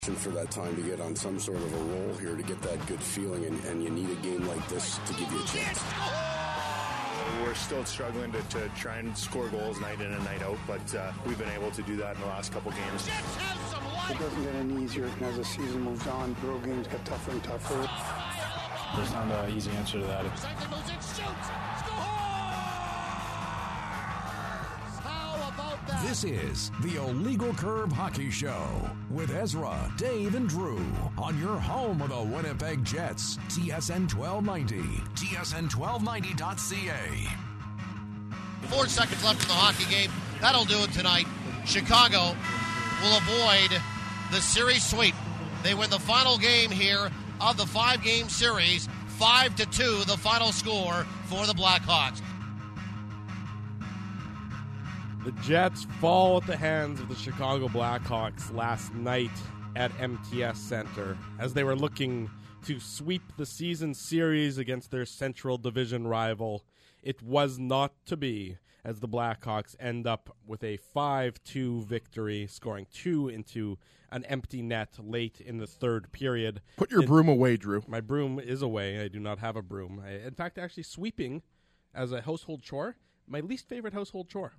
for that time to get on some sort of a roll here to get that good feeling, and you need a game like this to give you a chance. We're still struggling to try and score goals night in and night out, but we've been able to do that in the last couple games. It doesn't get any easier as the season moves on. Road games get tougher and tougher. There's not an easy answer to that. This is the Illegal Curve Hockey Show with Ezra, Dave, and Drew on your home of the Winnipeg Jets, TSN 1290, TSN1290.ca. 4 seconds left in the hockey game. That'll do it tonight. Chicago will avoid the series sweep. They win the final game here of the 5-game series, 5-2, the final score for the Blackhawks. The Jets fall at the hands of the Chicago Blackhawks last night at MTS Center as they were looking to sweep the season series against their Central Division rival. It was not to be, as the Blackhawks end up with a 5-2 victory, scoring 2 into an empty net late in the third period. Put your broom away, Drew. My broom is away. I do not have a broom. In fact, actually sweeping as a household chore, my least favorite household chore.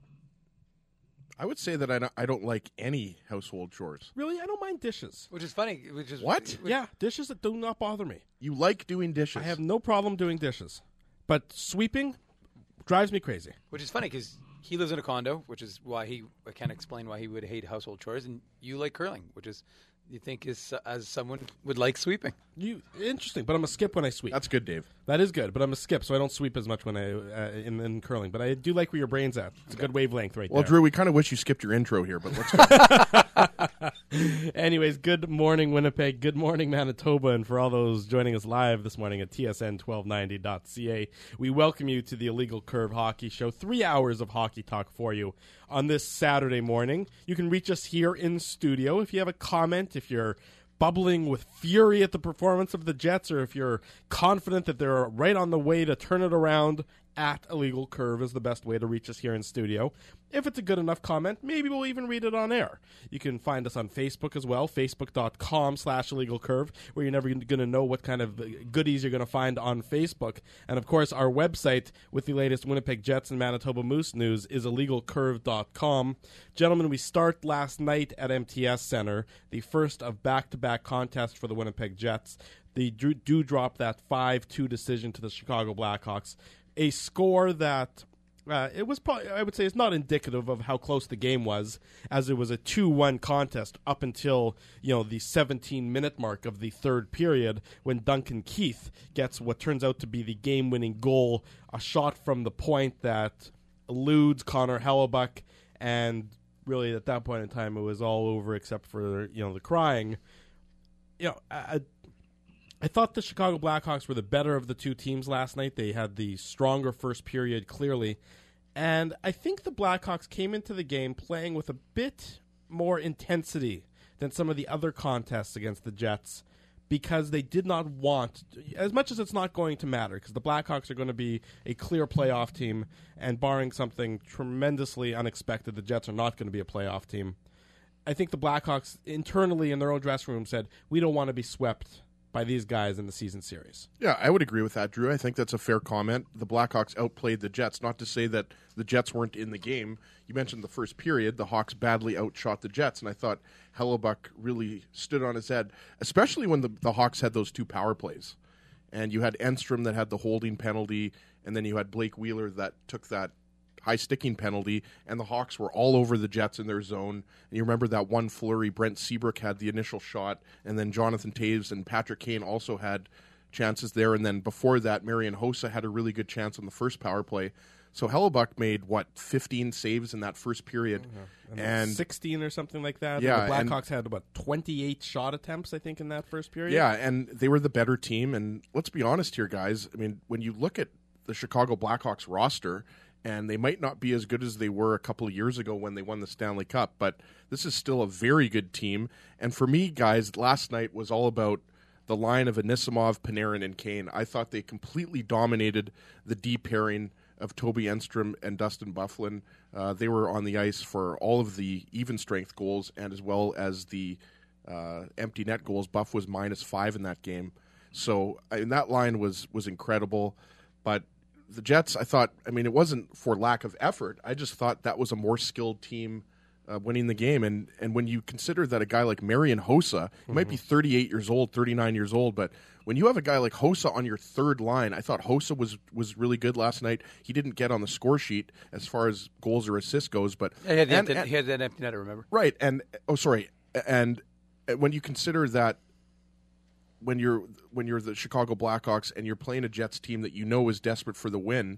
I would say that I don't like any household chores. Really? I don't mind dishes. Which is funny. What? Yeah, dishes that do not bother me. You like doing dishes. I have no problem doing dishes. But sweeping drives me crazy. Which is funny because he lives in a condo, which is why I can't explain why he would hate household chores, and you like curling, which is you think is as someone would like sweeping. Interesting, but I'm a skip when I sweep. That's good, Dave. That is good, but I'm a skip, so I don't sweep as much when I in curling. But I do like where your brain's at. It's a good wavelength right there. Well, Drew, we kind of wish you skipped your intro here, but let's go. Anyways, good morning, Winnipeg. Good morning, Manitoba. And for all those joining us live this morning at TSN1290.ca, we welcome you to the Illegal Curve Hockey Show. 3 hours of hockey talk for you on this Saturday morning. You can reach us here in studio. If you have a comment, if you're bubbling with fury at the performance of the Jets, or if you're confident that they're right on the way to turn it around, at Illegal Curve is the best way to reach us here in studio. If it's a good enough comment, maybe we'll even read it on air. You can find us on Facebook as well, facebook.com/illegalcurve, where you're never going to know what kind of goodies you're going to find on Facebook. And, of course, our website with the latest Winnipeg Jets and Manitoba Moose news is illegalcurve.com. Gentlemen, we start last night at MTS Center, the first of back-to-back contests for the Winnipeg Jets. They do drop that 5-2 decision to the Chicago Blackhawks. A score that it was probably, I would say, is not indicative of how close the game was, as it was a 2-1 contest up until the 17-minute mark of the third period, when Duncan Keith gets what turns out to be the game-winning goal, a shot from the point that eludes Connor Hellebuyck, and really at that point in time it was all over except for the crying. I thought the Chicago Blackhawks were the better of the two teams last night. They had the stronger first period, clearly. And I think the Blackhawks came into the game playing with a bit more intensity than some of the other contests against the Jets, because they did not want, as much as it's not going to matter, because the Blackhawks are going to be a clear playoff team, and barring something tremendously unexpected, the Jets are not going to be a playoff team. I think the Blackhawks internally in their own dressing room said, we don't want to be swept by these guys in the season series. Yeah, I would agree with that, Drew. I think that's a fair comment. The Blackhawks outplayed the Jets. Not to say that the Jets weren't in the game. You mentioned the first period. The Hawks badly outshot the Jets, and I thought Hellebuyck really stood on his head, especially when the Hawks had those two power plays. And you had Enstrom that had the holding penalty, and then you had Blake Wheeler that took that high sticking penalty, and the Hawks were all over the Jets in their zone. And you remember that one flurry, Brent Seabrook had the initial shot, and then Jonathan Toews and Patrick Kane also had chances there. And then before that, Marian Hossa had a really good chance on the first power play. So Hellebuyck made, 15 saves in that first period. And 16 or something like that. Yeah, and the Blackhawks had, 28 shot attempts, I think, in that first period? Yeah, and they were the better team. And let's be honest here, guys. I mean, when you look at the Chicago Blackhawks roster, and they might not be as good as they were a couple of years ago when they won the Stanley Cup, but this is still a very good team. And for me, guys, last night was all about the line of Anisimov, Panarin, and Kane. I thought they completely dominated the deep pairing of Toby Enstrom and Dustin Byfuglien. They were on the ice for all of the even strength goals, and as well as the empty net goals. Buff was -5 in that game. So that line was incredible. But the Jets, I thought, it wasn't for lack of effort. I just thought that was a more skilled team winning the game. And when you consider that a guy like Marian Hossa, he might be 38 years old, 39 years old, but when you have a guy like Hossa on your third line, I thought Hossa was really good last night. He didn't get on the score sheet as far as goals or assists goes, but he had that empty netter, remember? Right, and when you consider that when you're the Chicago Blackhawks and you're playing a Jets team that you know is desperate for the win,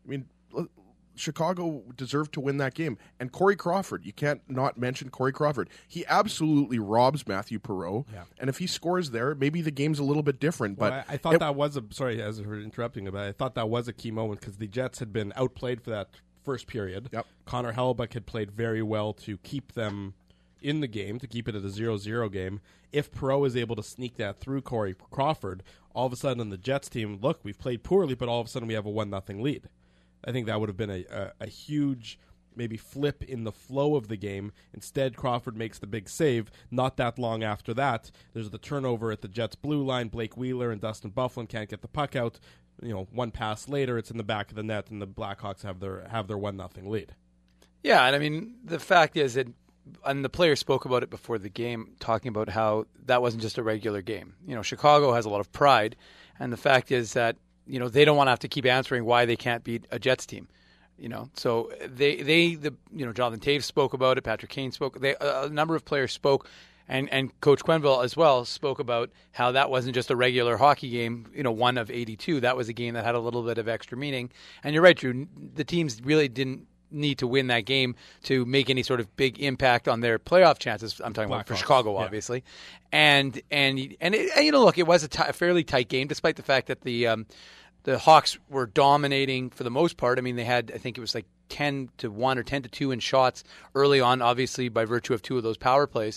Chicago deserved to win that game. And Corey Crawford, you can't not mention Corey Crawford. He absolutely robs Matthew Perreault. Yeah. And if he scores there, maybe the game's a little bit different. But I thought that was sorry, as for interrupting, but I thought that was a key moment because the Jets had been outplayed for that first period. Yep. Connor Hellebuyck had played very well to keep them in the game, to keep it at a 0-0 game. If Perreault is able to sneak that through Corey Crawford, all of a sudden the Jets team, look, we've played poorly, but all of a sudden we have a 1-0 lead. I think that would have been a huge maybe flip in the flow of the game. Instead, Crawford makes the big save. Not that long after that, there's the turnover at the Jets' blue line. Blake Wheeler and Dustin Byfuglien can't get the puck out. One pass later, it's in the back of the net, and the Blackhawks have their 1-0 lead. Yeah, and the fact is that, and the players spoke about it before the game, talking about how that wasn't just a regular game. Chicago has a lot of pride, and the fact is that they don't want to have to keep answering why they can't beat a Jets team. So Jonathan Toews spoke about it. Patrick Kane spoke. A number of players spoke, and Coach Quenneville as well spoke about how that wasn't just a regular hockey game. One of 82. That was a game that had a little bit of extra meaning. And you're right, Drew. The teams really didn't need to win that game to make any sort of big impact on their playoff chances. I'm talking about for Chicago, obviously. And look, it was a fairly tight game, despite the fact that the Hawks were dominating for the most part. They had, I think it was like 10-1 or 10-2 in shots early on, obviously by virtue of two of those power plays.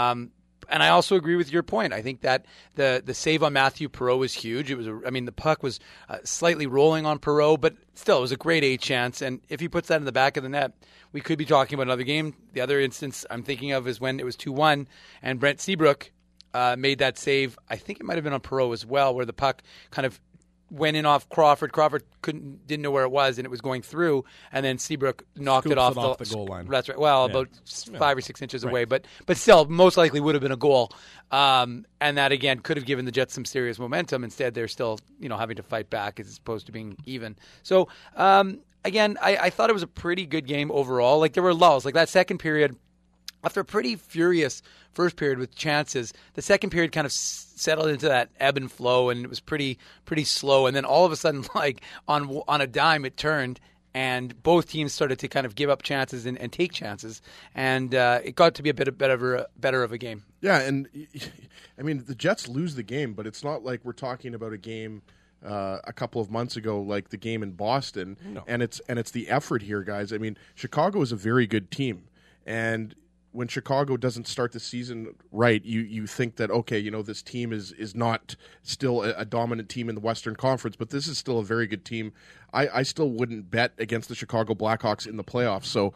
And I also agree with your point. I think that the save on Matthew Perreault was huge. It was, the puck was slightly rolling on Perreault, but still, it was a great A chance. And if he puts that in the back of the net, we could be talking about another game. The other instance I'm thinking of is when it was 2-1, and Brent Seabrook made that save. I think it might have been on Perreault as well, where the puck kind of went in off Crawford. Crawford didn't know where it was, and it was going through, and then Seabrook knocked it off the goal line. That's right. Well, about 5 or 6 inches away, but still, most likely would have been a goal. And that again could have given the Jets some serious momentum. Instead, they're still having to fight back as opposed to being even. So again, I thought it was a pretty good game overall. Like there were lulls, like that second period. After a pretty furious first period with chances, the second period kind of settled into that ebb and flow, and it was pretty slow. And then all of a sudden, like on a dime, it turned, and both teams started to kind of give up chances and take chances, and it got to be a bit better of a game. Yeah, and the Jets lose the game, but it's not like we're talking about a game a couple of months ago, like the game in Boston. No. And it's the effort here, guys. Chicago is a very good team, and when Chicago doesn't start the season right, you think that, okay, this team is not still a dominant team in the Western Conference, but this is still a very good team. I still wouldn't bet against the Chicago Blackhawks in the playoffs. So,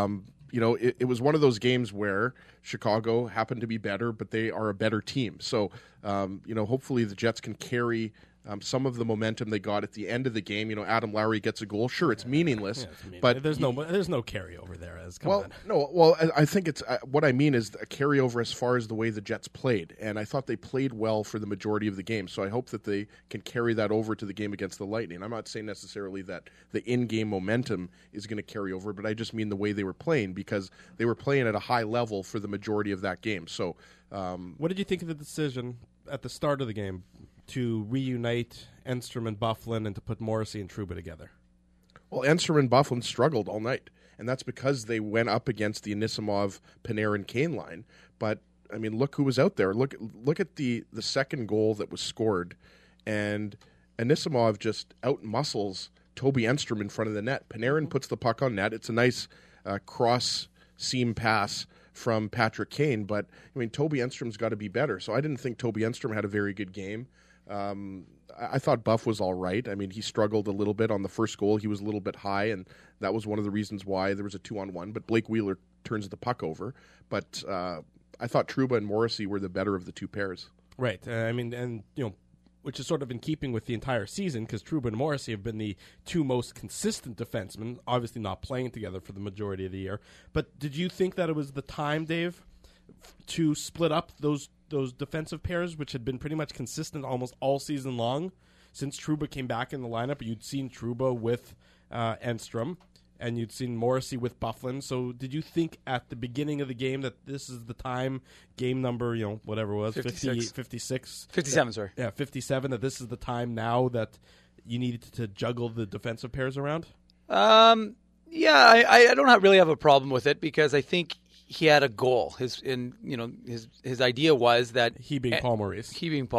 it was one of those games where Chicago happened to be better, but they are a better team. So, hopefully the Jets can carry some of the momentum they got at the end of the game. Adam Lowry gets a goal. Sure, it's meaningless, but there's no carryover there. I think it's what I mean is a carryover as far as the way the Jets played, and I thought they played well for the majority of the game. So I hope that they can carry that over to the game against the Lightning. I'm not saying necessarily that the in-game momentum is going to carry over, but I just mean the way they were playing, because they were playing at a high level for the majority of that game. So, what did you think of the decision at the start of the game to reunite Enstrom and Byfuglien and to put Morrissey and Trouba together? Well, Enstrom and Byfuglien struggled all night, and that's because they went up against the Anisimov, Panarin, Kane line. But look who was out there. Look at the second goal that was scored, and Anisimov just out-muscles Toby Enstrom in front of the net. Panarin puts the puck on net. It's a nice cross-seam pass from Patrick Kane, but Toby Enstrom's got to be better. So I didn't think Toby Enstrom had a very good game. I thought Buff was all right. He struggled a little bit on the first goal. He was a little bit high, and that was one of the reasons why there was a 2-on-1. But Blake Wheeler turns the puck over. But I thought Trouba and Morrissey were the better of the two pairs. Right. I mean, and which is sort of in keeping with the entire season, because Trouba and Morrissey have been the two most consistent defensemen, obviously not playing together for the majority of the year. But did you think that it was the time, Dave, to split up those defensive pairs, which had been pretty much consistent almost all season long since Trouba came back in the lineup? You'd seen Trouba with Enstrom, and you'd seen Morrissey with Byfuglien. So did you think at the beginning of the game that this is the time, game number, whatever it was, 56. 57, sorry. Yeah, 57, that this is the time now that you needed to juggle the defensive pairs around? I don't really have a problem with it, because I think he had a goal. His idea was that he being Paul Maurice,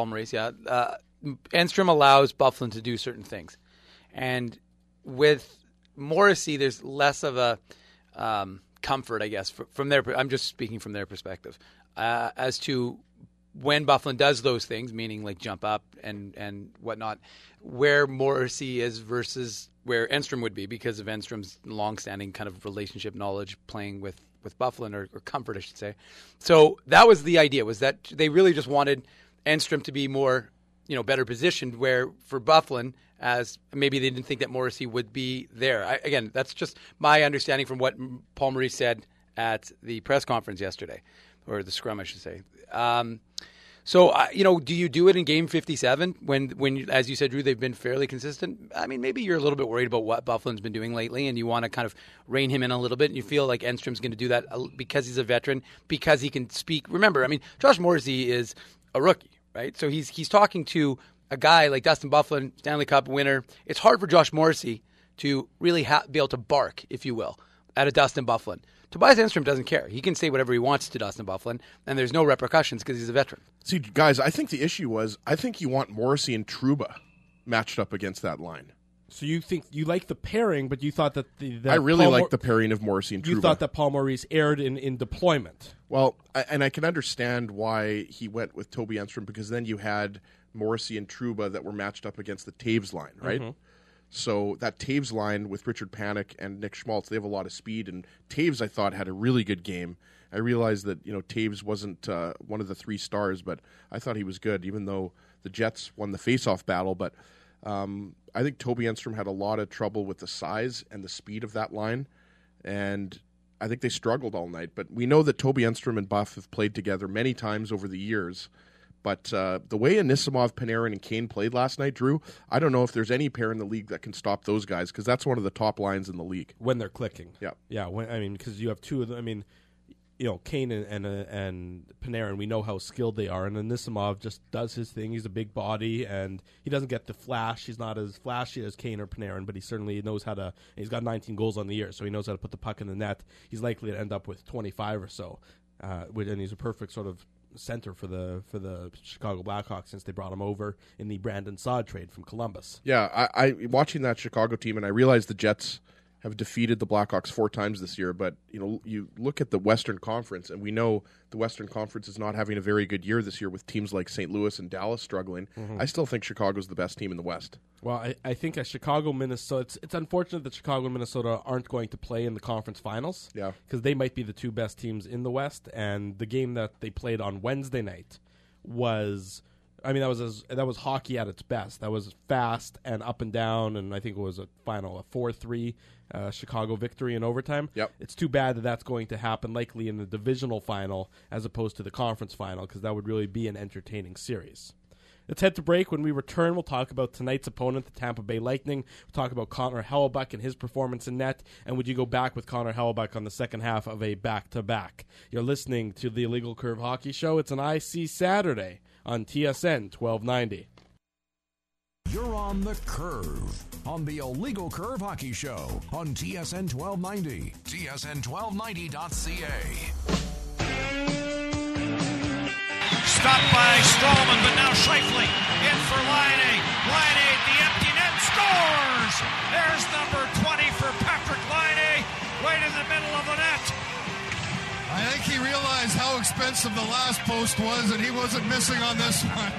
Enstrom allows Byfuglien to do certain things, and with Morrissey, there's less of a comfort, I guess, from their. I'm just speaking from their perspective, as to when Byfuglien does those things, meaning like jump up and whatnot, where Morrissey is versus where Enstrom would be, because of Enstrom's long-standing kind of relationship knowledge playing with Byfuglien, or comfort, I should say. So that was the idea, was that they really just wanted Enstrom to be more, better positioned, where for Byfuglien, as maybe they didn't think that Morrissey would be there. Again, that's just my understanding from what Paul Maurice said at the press conference yesterday, or the scrum, I should say. Do you do it in Game 57 when, as you said, Drew, they've been fairly consistent? I mean, maybe you're a little bit worried about what Byfuglien's been doing lately, and you want to kind of rein him in a little bit, and you feel like Enstrom's going to do that because he's a veteran, because he can speak. Remember, I mean, Josh Morrissey is a rookie, right? So he's talking to a guy like Dustin Byfuglien, Stanley Cup winner. It's hard for Josh Morrissey to really be able to bark, if you will, at a Dustin Byfuglien. Tobias Enstrom doesn't care. He can say whatever he wants to Dustin Byfuglien, and there's no repercussions because he's a veteran. See, guys, I think the issue was, I think you want Morrissey and Trouba matched up against that line. So you think you like the pairing, but you thought that I really like the pairing of Morrissey and Trouba. You thought that Paul Maurice erred in deployment. Well, and I can understand why he went with Toby Enstrom, because then you had Morrissey and Trouba that were matched up against the Taves line, right? Mm-hmm. So that Taves line with Richard Panik and Nick Schmaltz, they have a lot of speed. And Taves, I thought, had a really good game. I realized that Taves wasn't one of the 3 stars, but I thought he was good, even though the Jets won the face-off battle. But I think Toby Enstrom had a lot of trouble with the size and the speed of that line, and I think they struggled all night. But we know that Toby Enstrom and Buff have played together many times over the years. But the way Anisimov, Panarin, and Kane played last night, Drew, I don't know if there's any pair in the league that can stop those guys, because that's one of the top lines in the league. When they're clicking. Yeah. Yeah, because you have two of them. I mean, Kane and Panarin, we know how skilled they are, and Anisimov just does his thing. He's a big body, and he doesn't get the flash. He's not as flashy as Kane or Panarin, but he certainly knows how to. He's got 19 goals on the year, so he knows how to put the puck in the net. He's likely to end up with 25 or so, and he's a perfect sort of center for the Chicago Blackhawks since they brought him over in the Brandon Saad trade from Columbus. Yeah, I watching that Chicago team, and I realized the Jets have defeated the Blackhawks 4 times this year, but you look at the Western Conference, and we know the Western Conference is not having a very good year this year with teams like St. Louis and Dallas struggling. Mm-hmm. I still think Chicago's the best team in the West. Well, I think Chicago, Minnesota, it's unfortunate that Chicago and Minnesota aren't going to play in the conference finals. Yeah, because they might be the 2 best teams in the West, and the game that they played on Wednesday night was... I mean, that was hockey at its best. That was fast and up and down, and I think it was a 4-3 Chicago victory in overtime. Yep. It's too bad that that's going to happen likely in the divisional final as opposed to the conference final, because that would really be an entertaining series. Let's head to break. When we return, we'll talk about tonight's opponent, the Tampa Bay Lightning. We'll talk about Connor Hellebuyck and his performance in net, and would you go back with Connor Hellebuyck on the second half of a back-to-back? You're listening to the Illegal Curve Hockey Show. It's an IC Saturday on TSN 1290. You're on the Curve on the Illegal Curve Hockey Show on TSN 1290, TSN1290.ca. Stopped by Strowman, but now Scheifele in for Laine. Laine at the empty net, scores! There's number 20 for Patrick Laine, right in the middle of the net. I think he realized how expensive the last post was, and he wasn't missing on this one.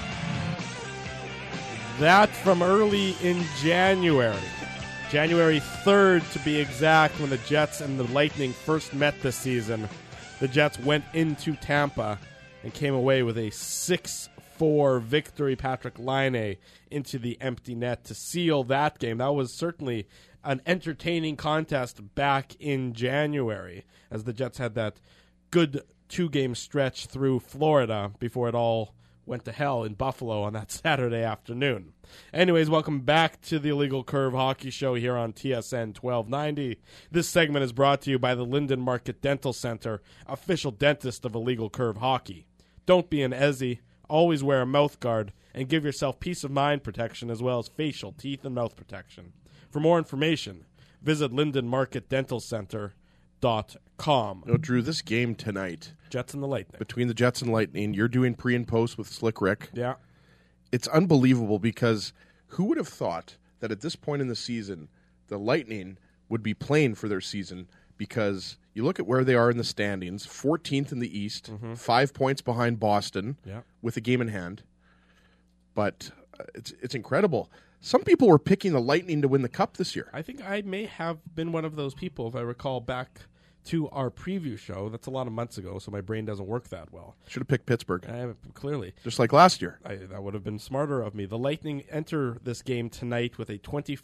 That from early in January. January 3rd, to be exact, when the Jets and the Lightning first met this season. the Jets went into Tampa and came away with a 6-4 victory. Patrick Laine into the empty net to seal that game. That was certainly an entertaining contest back in January, as the Jets had that good 2-game stretch through Florida before it all went to hell in Buffalo on that Saturday afternoon. Anyways, welcome back to the Illegal Curve Hockey Show here on TSN 1290. This segment is brought to you by the Linden Market Dental Center, official dentist of Illegal Curve Hockey. Don't be an Ezzy. Always wear a mouth guard and give yourself peace of mind protection as well as facial, teeth, and mouth protection. For more information, visit lindenmarketdentalcenter.com. No, Drew, this game tonight, Jets and the Lightning. Between the Jets and Lightning, you're doing pre and post with Slick Rick. Yeah. It's unbelievable because who would have thought that at this point in the season, the Lightning would be playing for their season, because you look at where they are in the standings, 14th in the East, 5 points behind Boston with a game in hand. But it's incredible. Some people were picking the Lightning to win the Cup this year. I think I may have been one of those people, if I recall back to our preview show. That's a lot of months ago, so my brain doesn't work that well. Should have picked Pittsburgh. Clearly. Just like last year. That would have been smarter of me. The Lightning enter this game tonight with a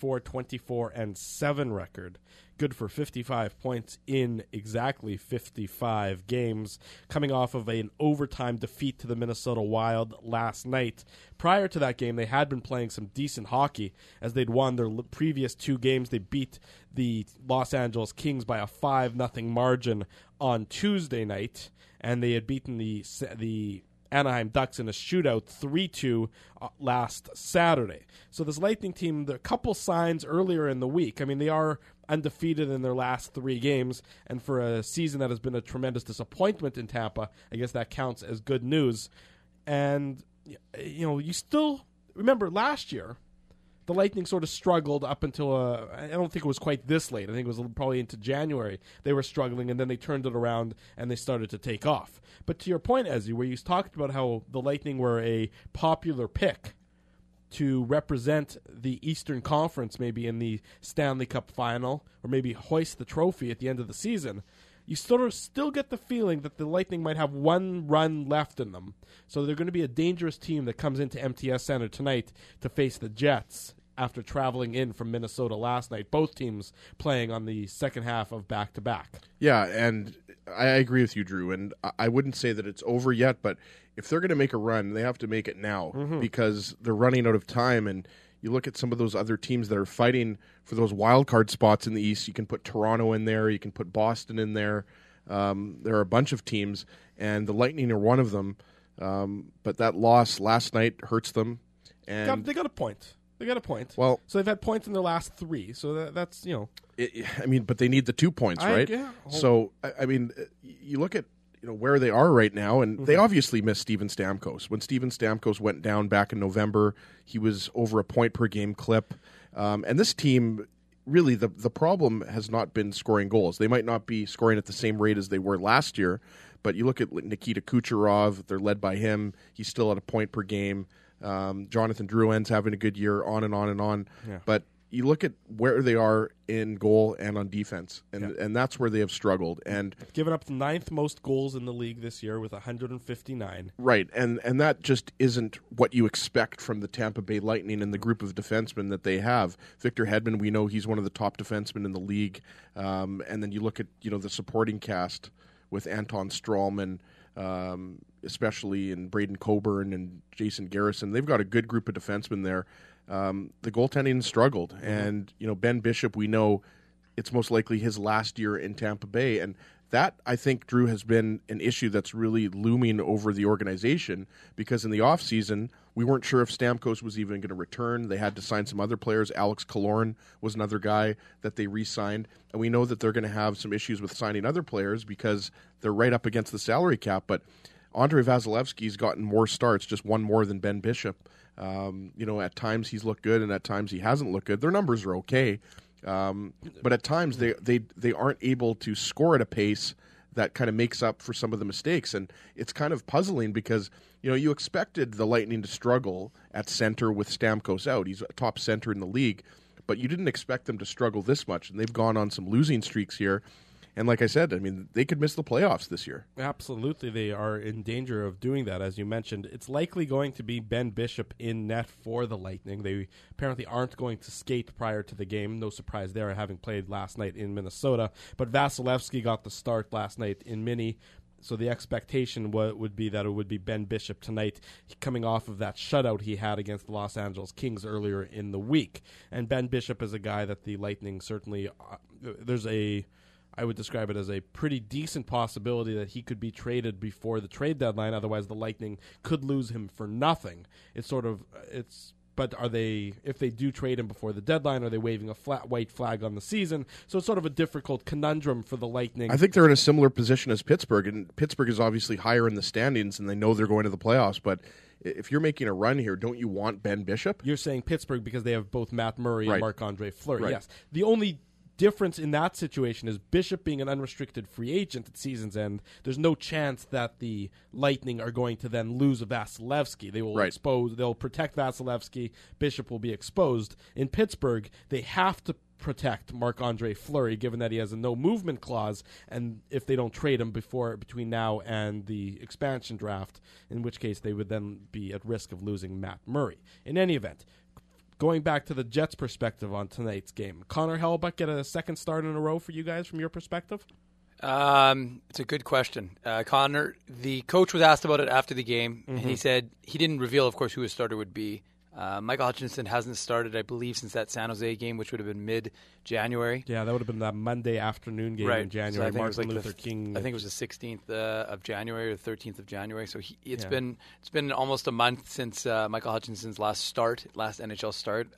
24-24-7 record. Good for 55 points in exactly 55 games, coming off of an overtime defeat to the Minnesota Wild last night. Prior to that game, they had been playing some decent hockey as they'd won their previous 2 games. They beat the Los Angeles Kings by a 5-0 margin on Tuesday night, and they had beaten the Anaheim Ducks in a shootout 3-2 last Saturday. So this Lightning team, there are a couple signs earlier in the week. I mean, they are undefeated in their last 3 games, and for a season that has been a tremendous disappointment in Tampa, I guess that counts as good news. And, you still remember last year, the Lightning sort of struggled up until, I don't think it was quite this late. I think it was probably into January. They were struggling, and then they turned it around, and they started to take off. But to your point, Ezzy, where you talked about how the Lightning were a popular pick to represent the Eastern Conference maybe in the Stanley Cup final, or maybe hoist the trophy at the end of the season, you sort of still get the feeling that the Lightning might have one run left in them. So they're going to be a dangerous team that comes into MTS Center tonight to face the Jets after traveling in from Minnesota last night. Both teams playing on the second half of back-to-back. Yeah, and I agree with you, Drew, and I wouldn't say that it's over yet, but if they're going to make a run, they have to make it now because they're running out of time. And you look at some of those other teams that are fighting for those wild card spots in the East. You can put Toronto in there. You can put Boston in there. There are a bunch of teams, and the Lightning are one of them. But that loss last night hurts them. And they got a point. Well, so they've had points in their last 3. So that's but they need the 2 points, right? Yeah. So you look at where they are right now, and they obviously missed Steven Stamkos. When Steven Stamkos went down back in November, he was over a point per game clip. And this team, really, the problem has not been scoring goals. They might not be scoring at the same rate as they were last year, but you look at Nikita Kucherov, they're led by him. He's still at a point per game. Jonathan Drouin's having a good year, on and on and on. Yeah. But you look at where they are in goal and on defense, and that's where they have struggled. And given up the 9th most goals in the league this year with 159. Right, and that just isn't what you expect from the Tampa Bay Lightning and the group of defensemen that they have. Victor Hedman, we know he's one of the top defensemen in the league. And then you look at the supporting cast with Anton Strawman, especially, and Braden Coburn and Jason Garrison. They've got a good group of defensemen there. The goaltending struggled, and Ben Bishop, we know it's most likely his last year in Tampa Bay, and that, I think, Drew, has been an issue that's really looming over the organization, because in the offseason, we weren't sure if Stamkos was even going to return. They had to sign some other players. Alex Killorn was another guy that they re-signed, and we know that they're going to have some issues with signing other players because they're right up against the salary cap, but Andrei Vasilevsky's gotten more starts, just one more than Ben Bishop. At times he's looked good, and at times he hasn't looked good. Their numbers are okay, but at times they aren't able to score at a pace that kind of makes up for some of the mistakes. And it's kind of puzzling because you expected the Lightning to struggle at center with Stamkos out. He's a top center in the league, but you didn't expect them to struggle this much. And they've gone on some losing streaks here. And like I said, I mean, they could miss the playoffs this year. Absolutely, they are in danger of doing that, as you mentioned. It's likely going to be Ben Bishop in net for the Lightning. They apparently aren't going to skate prior to the game. No surprise there, having played last night in Minnesota. But Vasilevsky got the start last night in Mini. So the expectation would be that it would be Ben Bishop tonight, coming off of that shutout he had against the Los Angeles Kings earlier in the week. And Ben Bishop is a guy that the Lightning certainly I would describe it as a pretty decent possibility that he could be traded before the trade deadline. Otherwise, the Lightning could lose him for nothing. But are they, if they do trade him before the deadline, are they waving a flat white flag on the season? So it's sort of a difficult conundrum for the Lightning. I think they're in a similar position as Pittsburgh, and Pittsburgh is obviously higher in the standings, and they know they're going to the playoffs. But if you're making a run here, don't you want Ben Bishop? You're saying Pittsburgh because they have both Matt Murray and Marc-Andre Fleury. Right. Yes. The only difference in that situation is Bishop being an unrestricted free agent at season's end. There's no chance that the Lightning are going to then lose Vasilevsky. They will they'll protect Vasilevsky. Bishop will be exposed. In Pittsburgh, they have to protect Marc-Andre Fleury, given that he has a no movement clause, and if they don't trade him between now and the expansion draft, in which case they would then be at risk of losing Matt Murray. In any event, going back to the Jets' perspective on tonight's game, Connor Hellebuyck get a second start in a row for you guys from your perspective? It's a good question. Connor, the coach was asked about it after the game, and he said he didn't reveal, of course, who his starter would be. Michael Hutchinson hasn't started, I believe, since that San Jose game, which would have been mid-January. Yeah, that would have been that Monday afternoon game in January. So Martin Luther King. I think it was the 16th of January or the 13th of January. So it's been almost a month since Michael Hutchinson's last NHL start.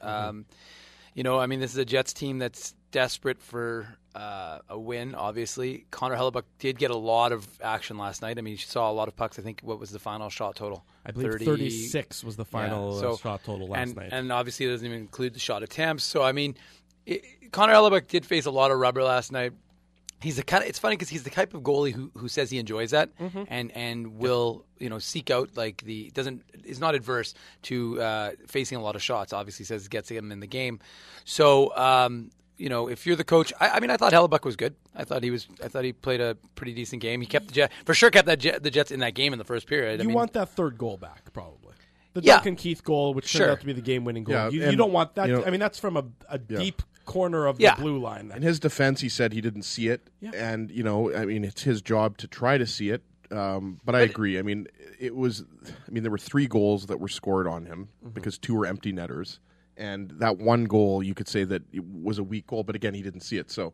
You know, I mean, this is a Jets team that's desperate for a win, obviously. Connor Hellebuyck did get a lot of action last night. I mean, he saw a lot of pucks. I think, what was the final shot total? I believe 36 was the final shot total last night. And obviously it doesn't even include the shot attempts. So, I mean, Connor Hellebuyck did face a lot of rubber last night. It's funny because he's the type of goalie who says he enjoys that and will seek out is not adverse to facing a lot of shots. Obviously, says it gets him in the game. So if you're the coach, I mean, I thought Hellebuyck was good. I thought he played a pretty decent game. He kept the Jets in that game in the first period. You want that third goal back, probably. The Duncan Keith goal, which turned out to be the game-winning goal. Yeah, you don't want that. I mean, that's from a deep corner of the blue line. In his defense, he said he didn't see it, and I mean, it's his job to try to see it. But I agree. I mean, there were 3 goals that were scored on him because 2 were empty netters, and that one goal you could say that it was a weak goal, but again, he didn't see it. So,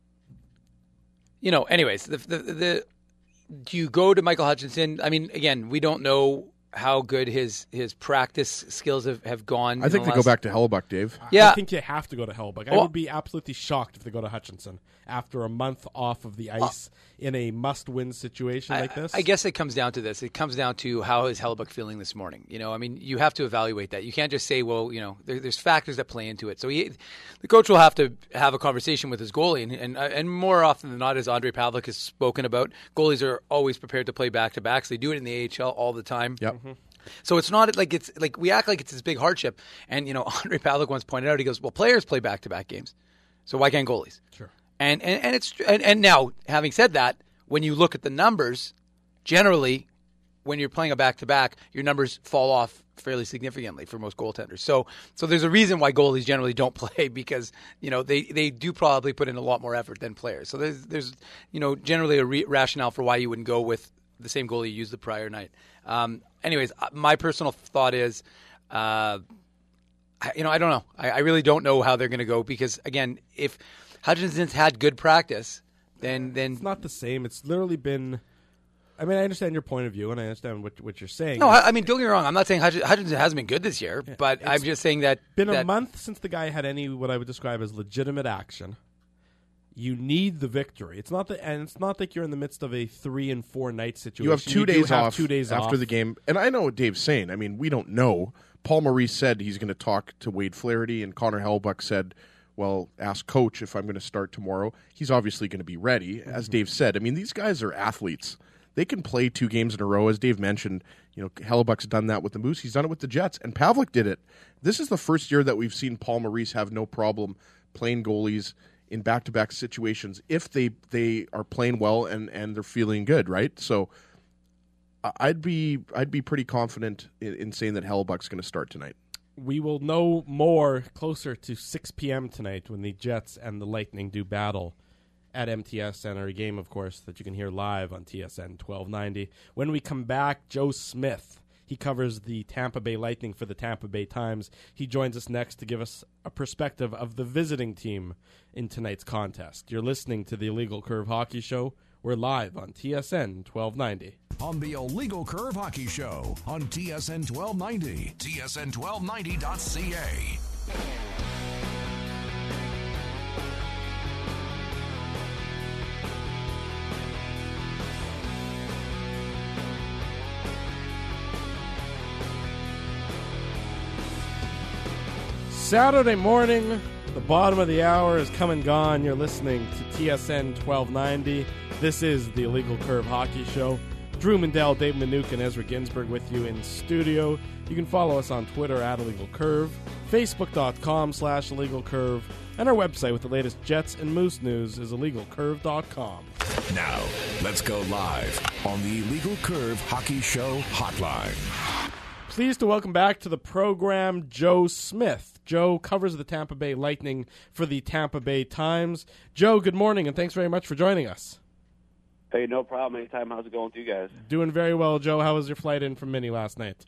anyways, do you go to Michael Hutchinson? I mean, again, we don't know how good his practice skills have gone. I think they go back to Hellebuyck, Dave. I think you have to go to Hellebuyck. I would be absolutely shocked if they go to Hutchinson after a month off of the ice in a must-win situation like this. I guess it comes down to this. It comes down to how is Hellebuyck feeling this morning. I mean, you have to evaluate that. You can't just say, well, there's factors that play into it. So the coach will have to have a conversation with his goalie, and more often than not, as Andre Pavlik has spoken about, goalies are always prepared to play back-to-backs. They do it in the AHL all the time. Yep. So it's not like we act like it's this big hardship. And Andre Pavlik once pointed out, he goes, "Well, players play back-to-back games, so why can't goalies?" Sure. And now, having said that, when you look at the numbers, generally, when you're playing a back-to-back, your numbers fall off fairly significantly for most goaltenders. So there's a reason why goalies generally don't play because they do probably put in a lot more effort than players. So there's generally a rationale for why you wouldn't go with the same goalie you used the prior night. Anyways, my personal thought is, I don't know. I really don't know how they're going to go because, again, if Hutchinson's had good practice, then it's not the same. It's literally been. I mean, I understand your point of view, and I understand what you're saying. No, I mean, don't get me wrong. I'm not saying Hutchinson hasn't been good this year, but I'm just saying that been a month since the guy had any what I would describe as legitimate action. You need the victory. It's not like you're in the midst of a 3 and 4 night situation. You have 2 days off 2 days after the game, and I know what Dave's saying. I mean, we don't know. Paul Maurice said he's going to talk to Wade Flaherty, and Connor Hellebuyck said, well, ask coach if I'm going to start tomorrow. He's obviously going to be ready, as Dave said. I mean, these guys are athletes. They can play 2 games in a row. As Dave mentioned, Hellebuck's done that with the Moose. He's done it with the Jets, and Pavlik did it. This is the first year that we've seen Paul Maurice have no problem playing goalies in back-to-back situations if they are playing well and they're feeling good, right? So I'd be pretty confident in saying that Hellebuck's going to start tonight. We will know more closer to 6 p.m. tonight when the Jets and the Lightning do battle at MTS Center, a game, of course, that you can hear live on TSN 1290. When we come back, Joe Smith, he covers the Tampa Bay Lightning for the Tampa Bay Times. He joins us next to give us a perspective of the visiting team in tonight's contest. You're listening to the Illegal Curve Hockey Show. We're live on TSN 1290. On the Illegal Curve Hockey Show on TSN 1290, TSN1290.ca. Saturday morning, the bottom of the hour is come and gone. You're listening to TSN 1290. This is the Illegal Curve Hockey Show. Drew Mandel, Dave Minuk, and Ezra Ginsburg with you in studio. You can follow us on Twitter at Illegal Curve, Facebook.com/Illegal Curve, and our website with the latest Jets and Moose news is IllegalCurve.com. Now, let's go live on the Illegal Curve Hockey Show hotline. Pleased to welcome back to the program Joe Smith. Joe covers the Tampa Bay Lightning for the Tampa Bay Times. Joe, good morning, and thanks very much for joining us. Hey, no problem. Anytime. How's it going with you guys? Doing very well, Joe. How was your flight in from Minnie last night?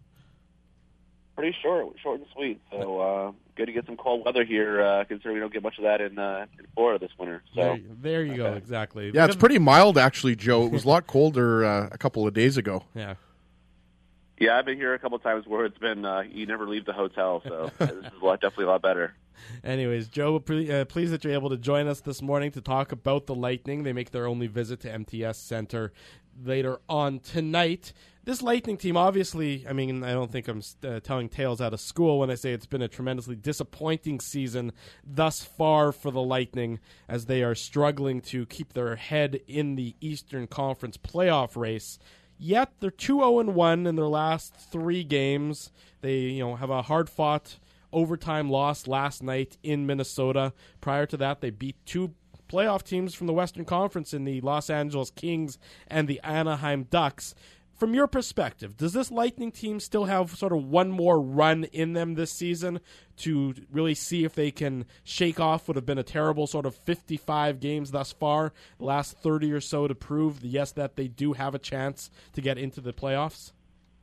Pretty short and sweet. So good to get some cold weather here, considering we don't get much of that in Florida this winter. So there you go, exactly. Yeah, it's pretty mild, actually, Joe. It was a lot colder a couple of days ago. Yeah. Yeah, I've been here a couple of times where it's been you never leave the hotel, so this is definitely a lot better. Anyways, Joe, pleased that you're able to join us this morning to talk about the Lightning. They make their only visit to MTS Center later on tonight. This Lightning team, obviously, I mean, I don't think I'm telling tales out of school when I say it's been a tremendously disappointing season thus far for the Lightning as they are struggling to keep their head in the Eastern Conference playoff race. Yet they're 2-0-1 in their last 3 games. They, have a hard-fought overtime loss last night in Minnesota. Prior to that, they beat 2 playoff teams from the Western Conference in the Los Angeles Kings and the Anaheim Ducks. From your perspective, does this Lightning team still have sort of one more run in them this season to really see if they can shake off what have been a terrible sort of 55 games thus far, the last 30 or so to prove, that they do have a chance to get into the playoffs?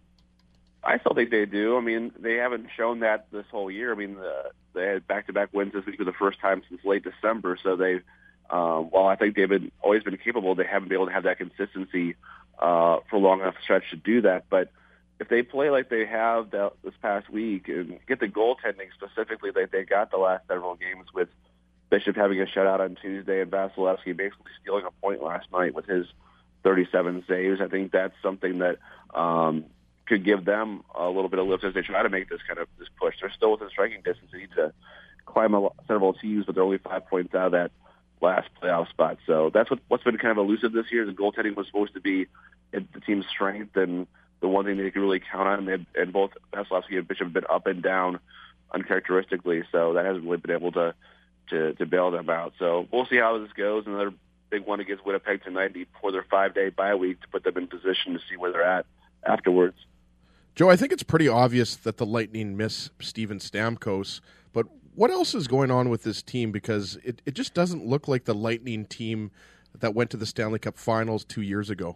I still think they do. I mean, they haven't shown that this whole year. I mean, they had back-to-back wins this week for the first time since late December, so they've while I think they've always been capable, they haven't been able to have that consistency for a long enough stretch to do that. But if they play like they have this past week and get the goaltending specifically like they got the last several games, with Bishop having a shutout on Tuesday and Vasilevsky basically stealing a point last night with his 37 saves, I think that's something that could give them a little bit of lift as they try to make this push. They're still within striking distance. They need to climb several T's, but they're only 5 points out of that last playoff spot. So that's what's been kind of elusive this year. The goaltending was supposed to be the team's strength and the one thing they could really count on. And both Vasilevsky and Bishop have been up and down uncharacteristically, so that hasn't really been able to bail them out. So we'll see how this goes. Another big one against Winnipeg tonight before their 5-day bye week to put them in position to see where they're at afterwards. Joe, I think it's pretty obvious that the Lightning miss Steven Stamkos, but what else is going on with this team? Because it just doesn't look like the Lightning team that went to the Stanley Cup Finals 2 years ago.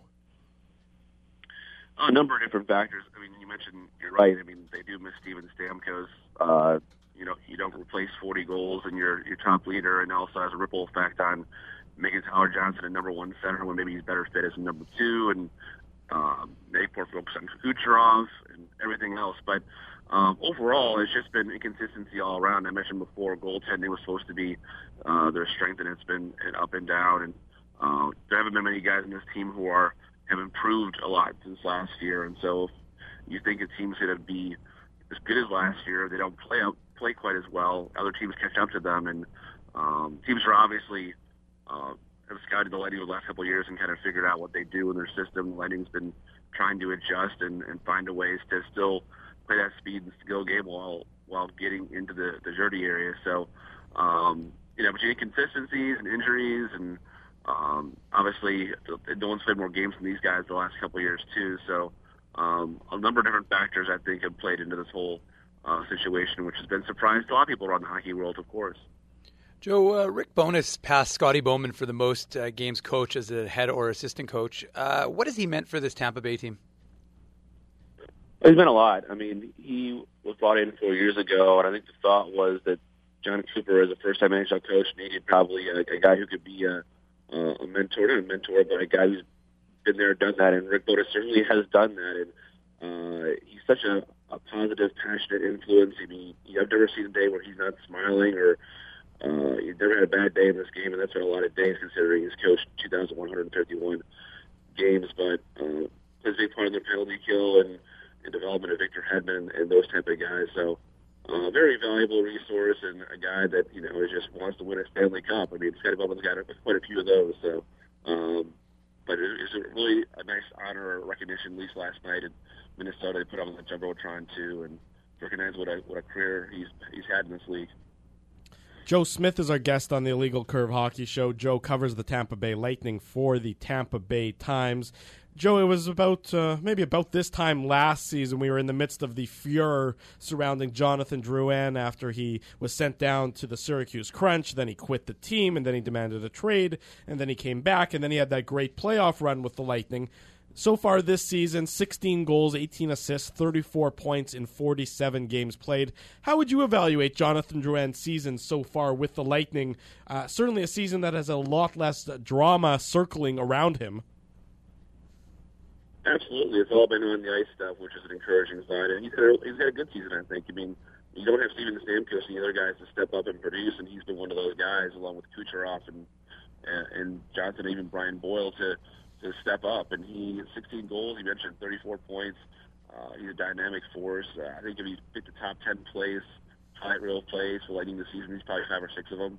A number of different factors. I mean, you mentioned, you're right. I mean, they do miss Steven Stamkos. You don't replace 40 goals and your top leader, and also has a ripple effect on making Tyler Johnson a number 1 center when maybe he's better fit as a number 2, and maybe more focus on Kucherov and everything else. But overall, it's just been inconsistency all around. I mentioned before, goaltending was supposed to be their strength, and it's been up and down. And there haven't been many guys in this team who have improved a lot since last year. And so if you think a team's going to be as good as last year, they don't play quite as well. Other teams catch up to them, and teams are obviously have scouted the Lightning over the last couple of years and kind of figured out what they do in their system. The Lightning's been trying to adjust and find a ways to still play that speed and skill game while getting into the dirty area. So but you get inconsistencies and injuries, and obviously no one's played more games than these guys the last couple of years too. So a number of different factors I think have played into this whole situation, which has been a surprise to a lot of people around the hockey world, of course. Joe, Rick Bowness passed Scotty Bowman for the most games coached as a head or assistant coach. What has he meant for this Tampa Bay team? He's meant a lot. I mean, he was brought in 4 years ago, and I think the thought was that John Cooper, as a first-time NHL coach, needed probably a guy who could be a mentor, not a mentor, but a guy who's been there, done that, and Rick Bowness certainly has done that, and he's such a positive, passionate influence. I mean, I've never seen a day where he's not smiling, or he's never had a bad day in this game, and that's been a lot of days considering he's coached 2,151 games, but plays a big part of their penalty kill and development of Victor Hedman and those type of guys. So very valuable resource, and a guy that, just wants to win a Stanley Cup. I mean, Scotty Bowman's got quite a few of those. So, but it's really a nice honor or recognition, at least last night in Minnesota. They put him on the Jumbotron too, and recognize what a career he's had in this league. Joe Smith is our guest on the Illegal Curve Hockey Show. Joe covers the Tampa Bay Lightning for the Tampa Bay Times. Joe, it was maybe about this time last season we were in the midst of the furor surrounding Jonathan Drouin after he was sent down to the Syracuse Crunch. Then he quit the team, and then he demanded a trade, and then he came back, and then he had that great playoff run with the Lightning. So far this season, 16 goals, 18 assists, 34 points in 47 games played. How would you evaluate Jonathan Drouin's season so far with the Lightning? Certainly a season that has a lot less drama circling around him. Absolutely. It's all been on the ice stuff, which is an encouraging sign. And he's had a good season, I think. I mean, you don't have Steven Stamkos and the other guys to step up and produce, and he's been one of those guys, along with Kucherov and Johnson, even Brian Boyle, to step up. And he had 16 goals. He mentioned 34 points. He's a dynamic force. I think if he picked the top 10 plays, highlight reel plays for Lightning this season, he's probably 5 or 6 of them.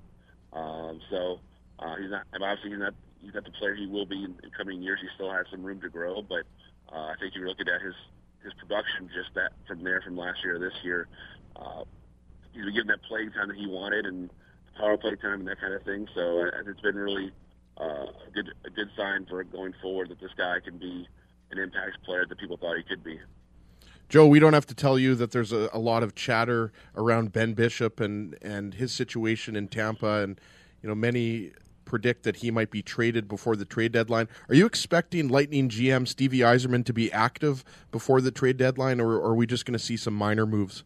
He's not. Obviously, he's not the player he will be in coming years. He still has some room to grow, but I think you're looking at his production just that from last year to this year. He's been given that playing time that he wanted and power play time and that kind of thing. So it's been really a good sign for going forward that this guy can be an impact player that people thought he could be. Joe, we don't have to tell you that there's a lot of chatter around Ben Bishop and his situation in Tampa, and many predict that he might be traded before the trade deadline. Are you expecting Lightning GM Stevie Yzerman to be active before the trade deadline, or are we just going to see some minor moves?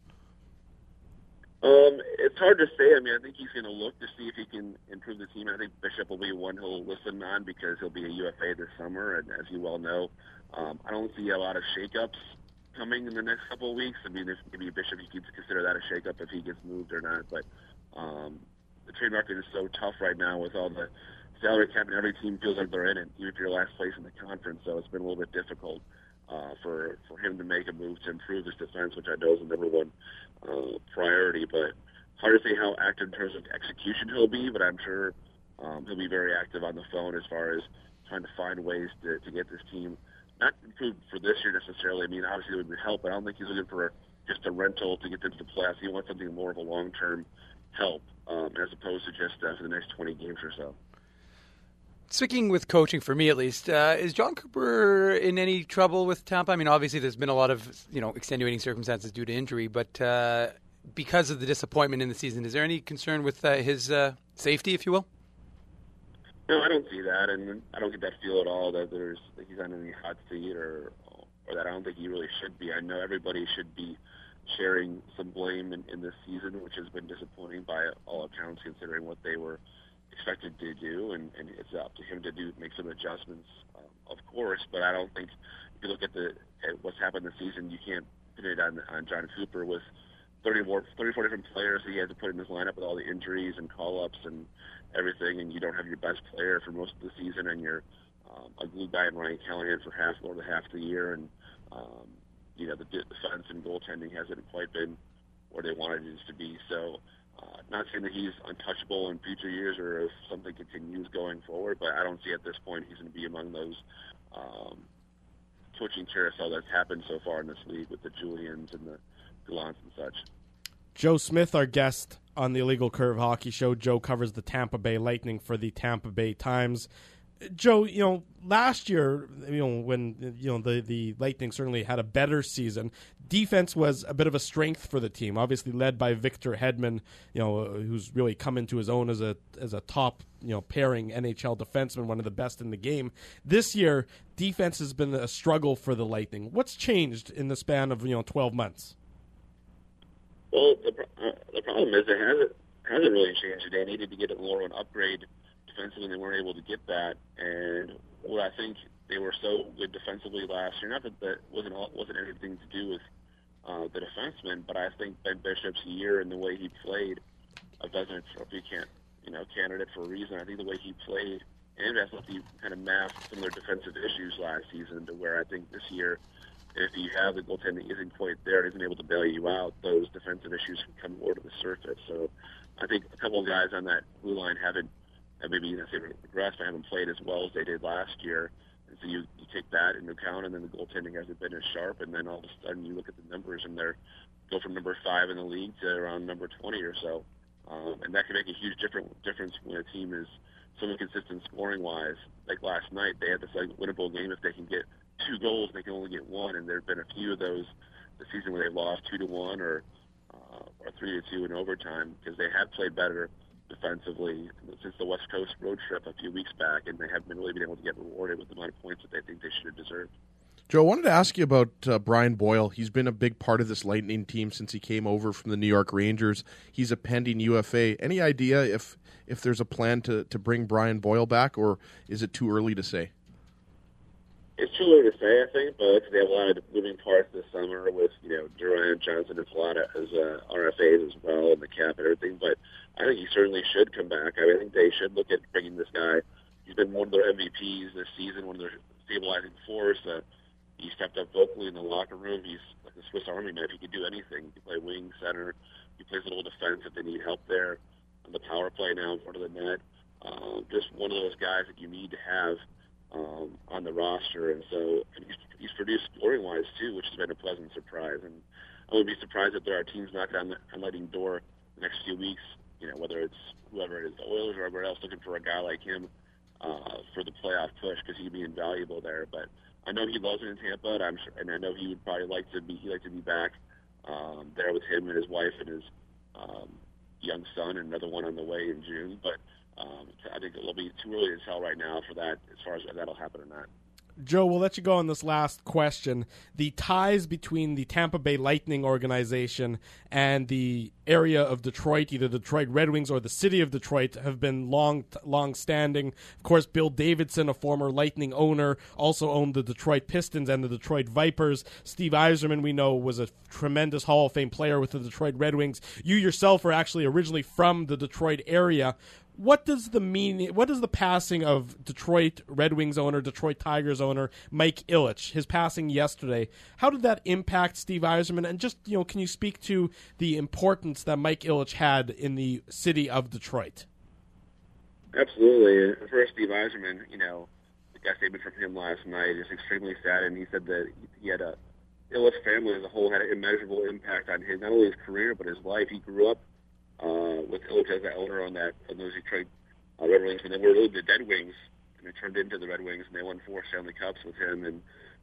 It's hard to say. I mean, I think he's going to look to see if he can improve the team. I think Bishop will be one he'll listen on because he'll be a UFA this summer, and as you well know, I don't see a lot of shakeups coming in the next couple of weeks. I mean, if maybe Bishop, you could consider that a shakeup if he gets moved or not, but the trade market is so tough right now with all the salary cap, and every team feels like they're in it, even if you're last place in the conference. So it's been a little bit difficult for him to make a move to improve his defense, which I know is the number one priority. But hard to say how active in terms of execution he'll be, but I'm sure he'll be very active on the phone as far as trying to find ways to get this team not improved for this year necessarily. I mean, obviously it would help, but I don't think he's looking for just a rental to get them to the playoffs. He wants something more of a long-term help as opposed to just for the next 20 games or so. Sticking with coaching, for me at least, is John Cooper in any trouble with Tampa? I mean, obviously there's been a lot of extenuating circumstances due to injury, but because of the disappointment in the season, is there any concern with his safety, if you will? No, I don't see that, and I don't get that feel at all that he's on any hot seat or that. I don't think he really should be. I know everybody should be sharing some blame in this season, which has been disappointing by all accounts considering what they were expected to do, and it's up to him to make some adjustments, of course. But I don't think if you look at what's happened this season, you can't put it on John Cooper with 34 different players that he had to put in his lineup with all the injuries and call-ups and everything, and you don't have your best player for most of the season, and you're a glue guy in Ryan Callahan for more than half the year, and the defense and goaltending hasn't quite been where they wanted it to be. So not saying that he's untouchable in future years or if something continues going forward, but I don't see at this point he's going to be among those coaching carousel that's happened so far in this league with the Julians and the Gallants and such. Joe Smith, our guest on the Illegal Curve Hockey Show. Joe covers the Tampa Bay Lightning for the Tampa Bay Times. Joe, last year, when the Lightning certainly had a better season, defense was a bit of a strength for the team. Obviously, led by Victor Hedman, who's really come into his own as a top, pairing NHL defenseman, one of the best in the game. This year, defense has been a struggle for the Lightning. What's changed in the span of 12 months? Well, the problem is it hasn't really changed. They needed to get a more of an upgrade defensively, and they weren't able to get that. And what I think they were so good defensively last year, not that wasn't anything to do with the defenseman, but I think Ben Bishop's year and the way he played a Vezina Trophy candidate for a reason. I think the way he played and that's what he kind of masked some of their defensive issues last season, to where I think this year, if you have the goaltending isn't quite there, isn't able to bail you out, those defensive issues can come more to the surface. So I think a couple of guys on that blue line haven't maybe regressed, but haven't played as well as they did last year. And so you take that into account, and then the goaltending hasn't been as sharp, and then all of a sudden you look at the numbers, and they're go from number 5 in the league to around number 20 or so. And that can make a huge difference when a team is so inconsistent scoring-wise. Like last night, they had this winnable game. If they can get 2 goals, they can only get 1, and there have been a few of those this season where they've lost 2-1 or 3-2 in overtime, because they have played better defensively since the West Coast road trip a few weeks back, and they haven't really been able to get rewarded with the amount of points that they think they should have deserved. Joe, I wanted to ask you about Brian Boyle. He's been a big part of this Lightning team since he came over from the New York Rangers. He's a pending UFA. Any idea if there's a plan to bring Brian Boyle back, or is it too early to say? It's too early to say, I think, but they have a lot of moving parts this summer with, Durant, Johnson, and Plata as RFAs as well, and the cap and everything. But I think he certainly should come back. I think they should look at bringing this guy. He's been one of their MVPs this season, one of their stabilizing force. He stepped up vocally in the locker room. He's like a Swiss Army knife. He can do anything. He can play wing, center. He plays a little defense if they need help there. On the power play now in front of the net. Just one of those guys that you need to have on the roster. And so he's produced scoring-wise, too, which has been a pleasant surprise. And I wouldn't be surprised if there are teams knocking on Lightning door the next few weeks, whether it's whoever it is, the Oilers or whoever else, looking for a guy like him for the playoff push, because he'd be invaluable there. But I know he loves it in Tampa, and I know he would probably like to be back there with him and his wife and his young son, and another one on the way in June. But I think it'll be too early to tell right now for that, as far as that'll happen or not. Joe, we'll let you go on this last question. The ties between the Tampa Bay Lightning organization and the area of Detroit, either the Detroit Red Wings or the city of Detroit, have been long-standing. Of course, Bill Davidson, a former Lightning owner, also owned the Detroit Pistons and the Detroit Vipers. Steve Yzerman, we know, was a tremendous Hall of Fame player with the Detroit Red Wings. You yourself are actually originally from the Detroit area. What does the passing of Detroit Red Wings owner, Detroit Tigers owner Mike Ilitch, his passing yesterday, how did that impact Steve Yzerman? And just, can you speak to the importance that Mike Ilitch had in the city of Detroit? Absolutely. First, Steve Yzerman, the guy statement from him last night is extremely sad, and he said that he had Ilitch family as a whole had an immeasurable impact on his, not only his career, but his life. He grew up with Ilitch as the owner on those Detroit Red Wings, and they were really the Dead Wings, and they turned into the Red Wings, and they won 4 Stanley Cups with him. And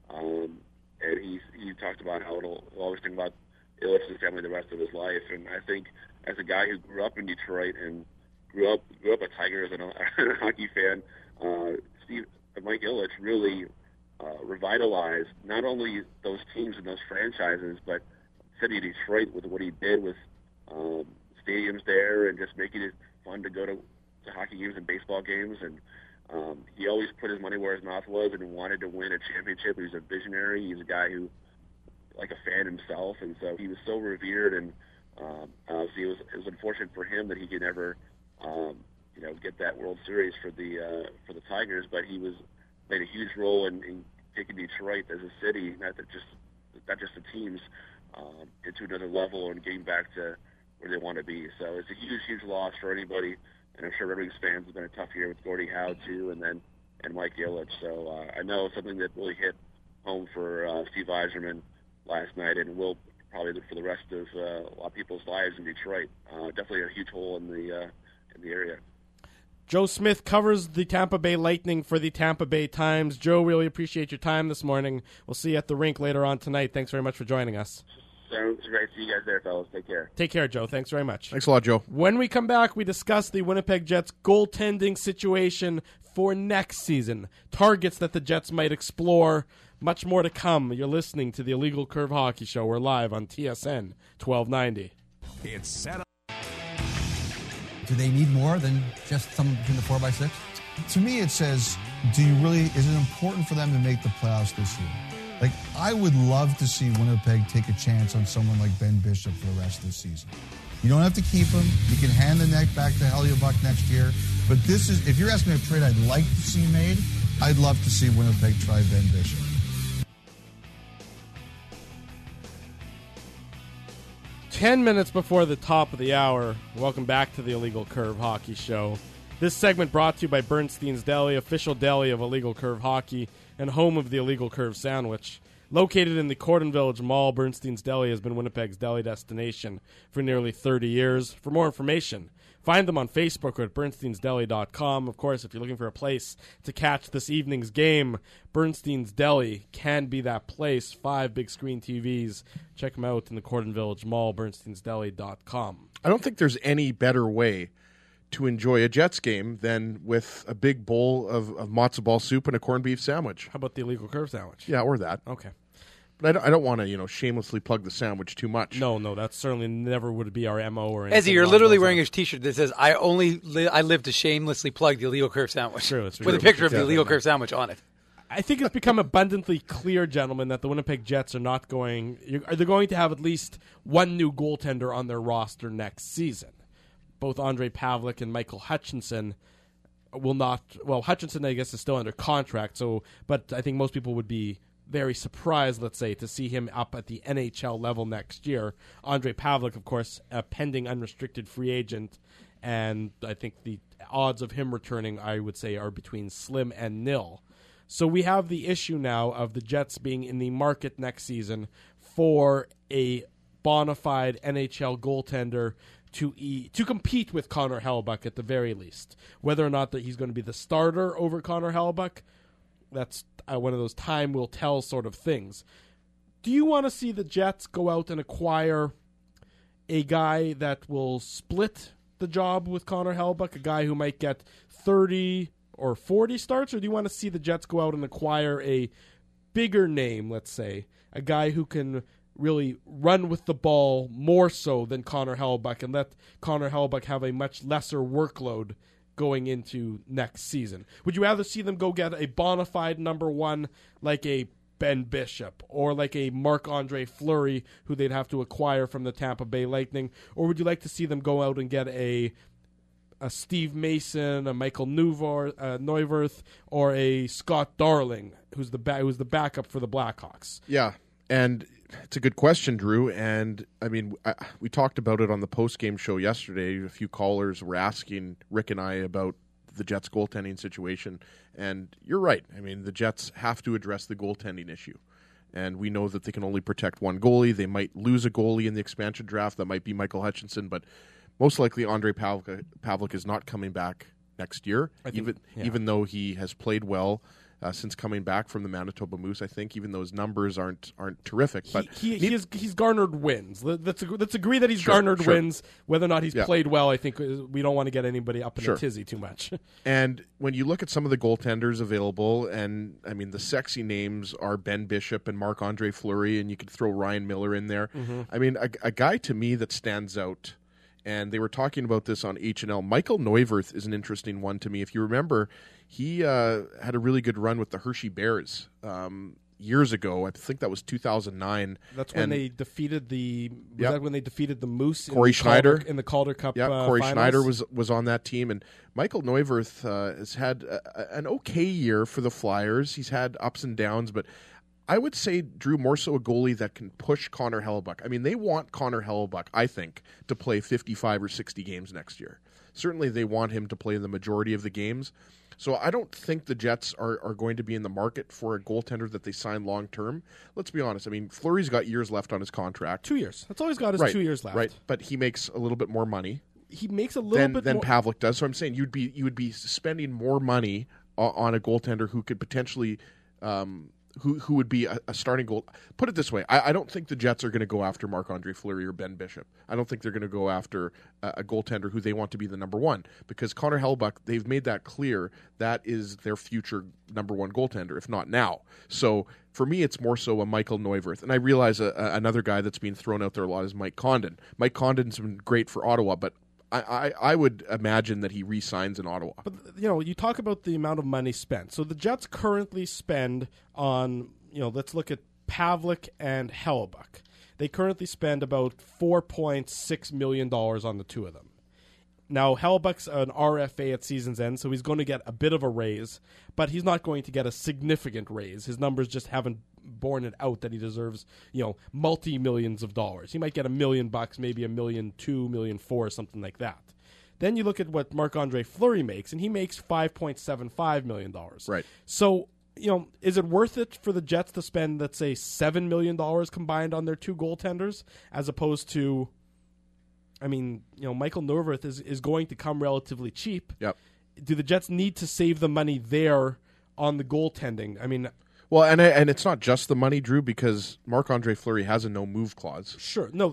he talked about how he'll always think about Ilitch's family the rest of his life. And I think as a guy who grew up in Detroit and grew up a Tigers and a hockey fan, Mike Ilitch really revitalized not only those teams and those franchises, but the city of Detroit with what he did with stadiums there and just making it fun to go to hockey games and baseball games. And he always put his money where his mouth was and wanted to win a championship. He's a visionary. He's a guy who, like a fan himself, and so he was so revered. And obviously it was unfortunate for him that he could never, get that World Series for the Tigers. But he made a huge role in taking Detroit as a city, not just the teams, into another level and getting back to where they want to be. So it's a huge, huge loss for anybody, and I'm sure Red Wings fans have been a tough year with Gordie Howe too, and Mike Ilitch. So I know something that really hit home for Steve Yzerman last night, and will probably for the rest of a lot of people's lives in Detroit. Definitely a huge hole in the area. Joe Smith covers the Tampa Bay Lightning for the Tampa Bay Times. Joe, really appreciate your time this morning. We'll see you at the rink later on tonight. Thanks very much for joining us. Sounds great. See you guys there, fellas. Take care. Take care, Joe. Thanks very much. Thanks a lot, Joe. When we come back, we discuss the Winnipeg Jets goaltending situation for next season, targets that the Jets might explore, much more to come. You're listening to the Illegal Curve Hockey Show. We're live on TSN 1290. It's set up. Do they need more than just someone between the 4x6? To me, it says, is it important for them to make the playoffs this year? Like, I would love to see Winnipeg take a chance on someone like Ben Bishop for the rest of the season. You don't have to keep him. You can hand the neck back to Hellebuyck next year. But this is, if you're asking me a trade I'd like to see made, I'd love to see Winnipeg try Ben Bishop. 10 minutes before the top of the hour, welcome back to the Illegal Curve Hockey Show. This segment brought to you by Bernstein's Deli, official deli of Illegal Curve Hockey and home of the Illegal Curve Sandwich. Located in the Corden Village Mall, Bernstein's Deli has been Winnipeg's deli destination for nearly 30 years. For more information, find them on Facebook or at bernsteinsdeli.com. Of course, if you're looking for a place to catch this evening's game, Bernstein's Deli can be that place. 5 big screen TVs. Check them out in the Corden Village Mall, bernsteinsdeli.com. I don't think there's any better way to enjoy a Jets game than with a big bowl of matzo ball soup and a corned beef sandwich. How about the Illegal Curve Sandwich? Yeah, or that. Okay. But I don't want to, shamelessly plug the sandwich too much. No, that certainly never would be our MO or anything. Ezzy, you're literally wearing a T-shirt that says, I live to shamelessly plug the Illegal Curve Sandwich. True, it's with a picture of the Illegal Curve Sandwich on it. I think it's become abundantly clear, gentlemen, that the Winnipeg Jets are not going... They're going to have at least one new goaltender on their roster next season. Both Andre Pavlik and Michael Hutchinson will not... Well, Hutchinson, I guess, is still under contract, but I think most people would be very surprised, let's say, to see him up at the NHL level next year. Andre Pavlik, of course, a pending unrestricted free agent, and I think the odds of him returning, I would say, are between slim and nil. So we have the issue now of the Jets being in the market next season for a bona fide NHL goaltender to compete with Connor Hellebuyck at the very least. Whether or not that he's going to be the starter over Connor Hellebuyck, that's one of those time will tell sort of things. Do you want to see the Jets go out and acquire a guy that will split the job with Connor Hellebuyck, a guy who might get 30 or 40 starts, or do you want to see the Jets go out and acquire a bigger name, let's say, a guy who can really run with the ball more so than Connor Hellebuyck and let Connor Hellebuyck have a much lesser workload going into next season? Would you rather see them go get a bona fide number one like a Ben Bishop or like a Marc-Andre Fleury who they'd have to acquire from the Tampa Bay Lightning, or would you like to see them go out and get a Steve Mason, a Michael Neuwirth, or a Scott Darling, who's the backup for the Blackhawks? Yeah, and it's a good question, Drew. And I mean, we talked about it on the post-game show yesterday. A few callers were asking Rick and I about the Jets' goaltending situation, and you're right. I mean, the Jets have to address the goaltending issue. And we know that they can only protect one goalie. They might lose a goalie in the expansion draft. That might be Michael Hutchinson, but most likely Andre Pavlik is not coming back next year, even though he has played well since coming back from the Manitoba Moose. I think, even though his numbers aren't terrific, but he's garnered wins. Let's agree that he's garnered wins. Whether or not he's played well, I think we don't want to get anybody up in a tizzy too much. And when you look at some of the goaltenders available, and I mean the sexy names are Ben Bishop and Marc-Andre Fleury, and you could throw Ryan Miller in there. Mm-hmm. I mean, a guy to me that stands out. And they were talking about this on H&L. Michael Neuwirth is an interesting one to me. If you remember, he had a really good run with the Hershey Bears years ago. I think that was 2009. That's when they defeated the Moose Corey Schneider in the Calder Cup. Yeah, Corey finals. Schneider was on that team, and Michael Neuwirth has had an okay year for the Flyers. He's had ups and downs, but I would say, Drew, more so a goalie that can push Connor Hellebuyck. I mean, they want Connor Hellebuyck, I think, to play 55 or 60 games next year. Certainly they want him to play the majority of the games. So I don't think the Jets are going to be in the market for a goaltender that they sign long-term. Let's be honest. I mean, Fleury's got years left on his contract. 2 years. That's all he's got is 2 years left. Right, but he makes a little bit more money. He makes a little bit than more Pavelec does. So I'm saying you would be spending more money on a goaltender who could potentially who would be a starting goal. Put it this way, I don't think the Jets are going to go after Marc-Andre Fleury or Ben Bishop. I don't think they're going to go after a goaltender who they want to be the number one, because Connor Hellebuyck, they've made that clear, that is their future number one goaltender, if not now. So for me, it's more so a Michael Neuwirth. And I realize another guy that's being thrown out there a lot is Mike Condon. Mike Condon's been great for Ottawa, but I would imagine that he re-signs in Ottawa. But, you talk about the amount of money spent. So the Jets currently spend on, let's look at Pavelec and Hellebuyck. They currently spend about $4.6 million on the two of them. Now, Hellebuyck's an RFA at season's end, so he's going to get a bit of a raise, but he's not going to get a significant raise. His numbers just haven't borne it out that he deserves, multi-millions of dollars. He might get $1 million, maybe $1.2 million, $1.4 million, something like that. Then you look at what Marc-Andre Fleury makes, and he makes $5.75 million. Right. So, is it worth it for the Jets to spend, let's say, $7 million combined on their two goaltenders, as opposed to, Michael Neuwirth is going to come relatively cheap. Yep. Do the Jets need to save the money there on the goaltending? Well, and it's not just the money, Drew, because Marc-Andre Fleury has a no-move clause. Sure. No.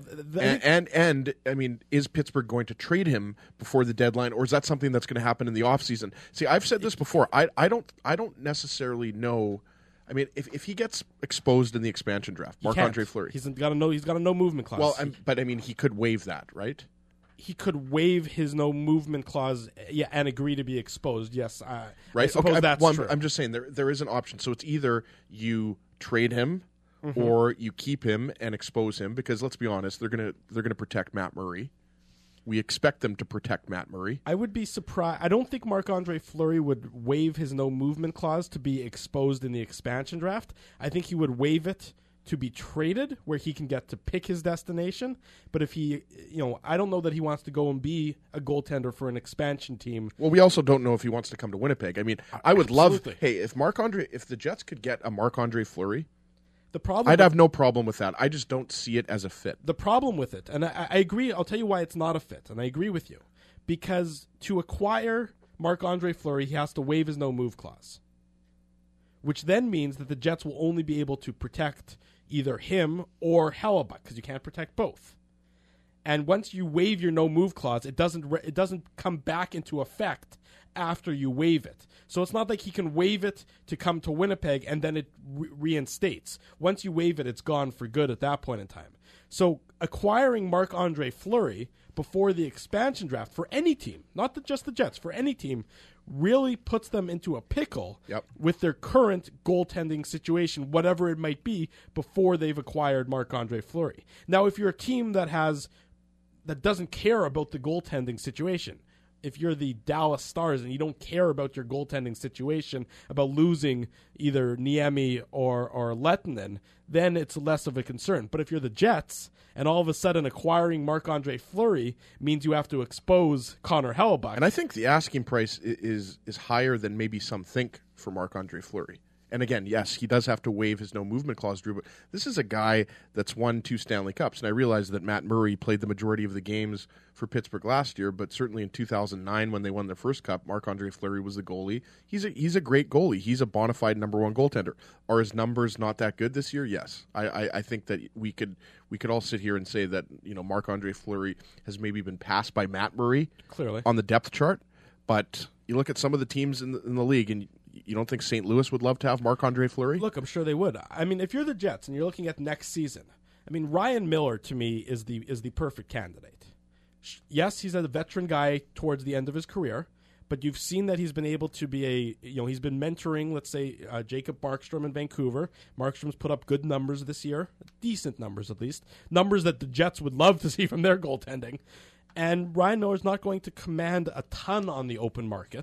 Is Pittsburgh going to trade him before the deadline, or is that something that's going to happen in the offseason? See, I've said this before. I don't necessarily know. If he gets exposed in the expansion draft, Marc-Andre Fleury, he's got a no movement clause. Well, he could waive that, right? He could waive his no movement clause, and agree to be exposed. Yes, right. I suppose that's true. I'm just saying there is an option. So it's either you trade him, or you keep him and expose him. Because let's be honest, they're gonna protect Matt Murray. We expect them to protect Matt Murray. I would be surprised. I don't think Marc-Andre Fleury would waive his no movement clause to be exposed in the expansion draft. I think he would waive it to be traded, where he can get to pick his destination. But if he, I don't know that he wants to go and be a goaltender for an expansion team. Well, we also don't know if he wants to come to Winnipeg. I would love, if the Jets could get a Marc-Andre Fleury, I'd have no problem with that. I just don't see it as a fit. The problem with it, and I agree, I'll tell you why it's not a fit, and I agree with you. Because to acquire Marc-Andre Fleury, he has to waive his no-move clause, which then means that the Jets will only be able to protect either him or Hellebuyck, because you can't protect both. And once you waive your no-move clause, it doesn't come back into effect after you waive it. So it's not like he can waive it to come to Winnipeg and then it reinstates. Once you waive it, it's gone for good at that point in time. So acquiring Marc-Andre Fleury before the expansion draft for any team, not just the Jets, for any team, really puts them into a pickle with their current goaltending situation, whatever it might be, before they've acquired Marc-Andre Fleury. Now, if you're a team that doesn't care about the goaltending situation, if you're the Dallas Stars and you don't care about your goaltending situation, about losing either Niemi or Lehtinen, then it's less of a concern. But if you're the Jets and all of a sudden acquiring Marc-Andre Fleury means you have to expose Connor Hellebuyck. And I think the asking price is higher than maybe some think for Marc-Andre Fleury. And again, yes, he does have to waive his no-movement clause, Drew, but this is a guy that's won 2 Stanley Cups. And I realize that Matt Murray played the majority of the games for Pittsburgh last year, but certainly in 2009 when they won their first cup, Marc-Andre Fleury was the goalie. He's a great goalie. He's a bona fide number one goaltender. Are his numbers not that good this year? Yes. I think that we could all sit here and say that Marc-Andre Fleury has maybe been passed by Matt Murray clearly on the depth chart, but you look at some of the teams in the league and you don't think St. Louis would love to have Marc-Andre Fleury? Look, I'm sure they would. If you're the Jets and you're looking at next season, Ryan Miller to me is the perfect candidate. Yes, he's a veteran guy towards the end of his career, but you've seen that he's been able to be he's been mentoring, let's say, Jacob Markstrom in Vancouver. Markstrom's put up good numbers this year, decent numbers at least, numbers that the Jets would love to see from their goaltending. And Ryan Miller's not going to command a ton on the open market.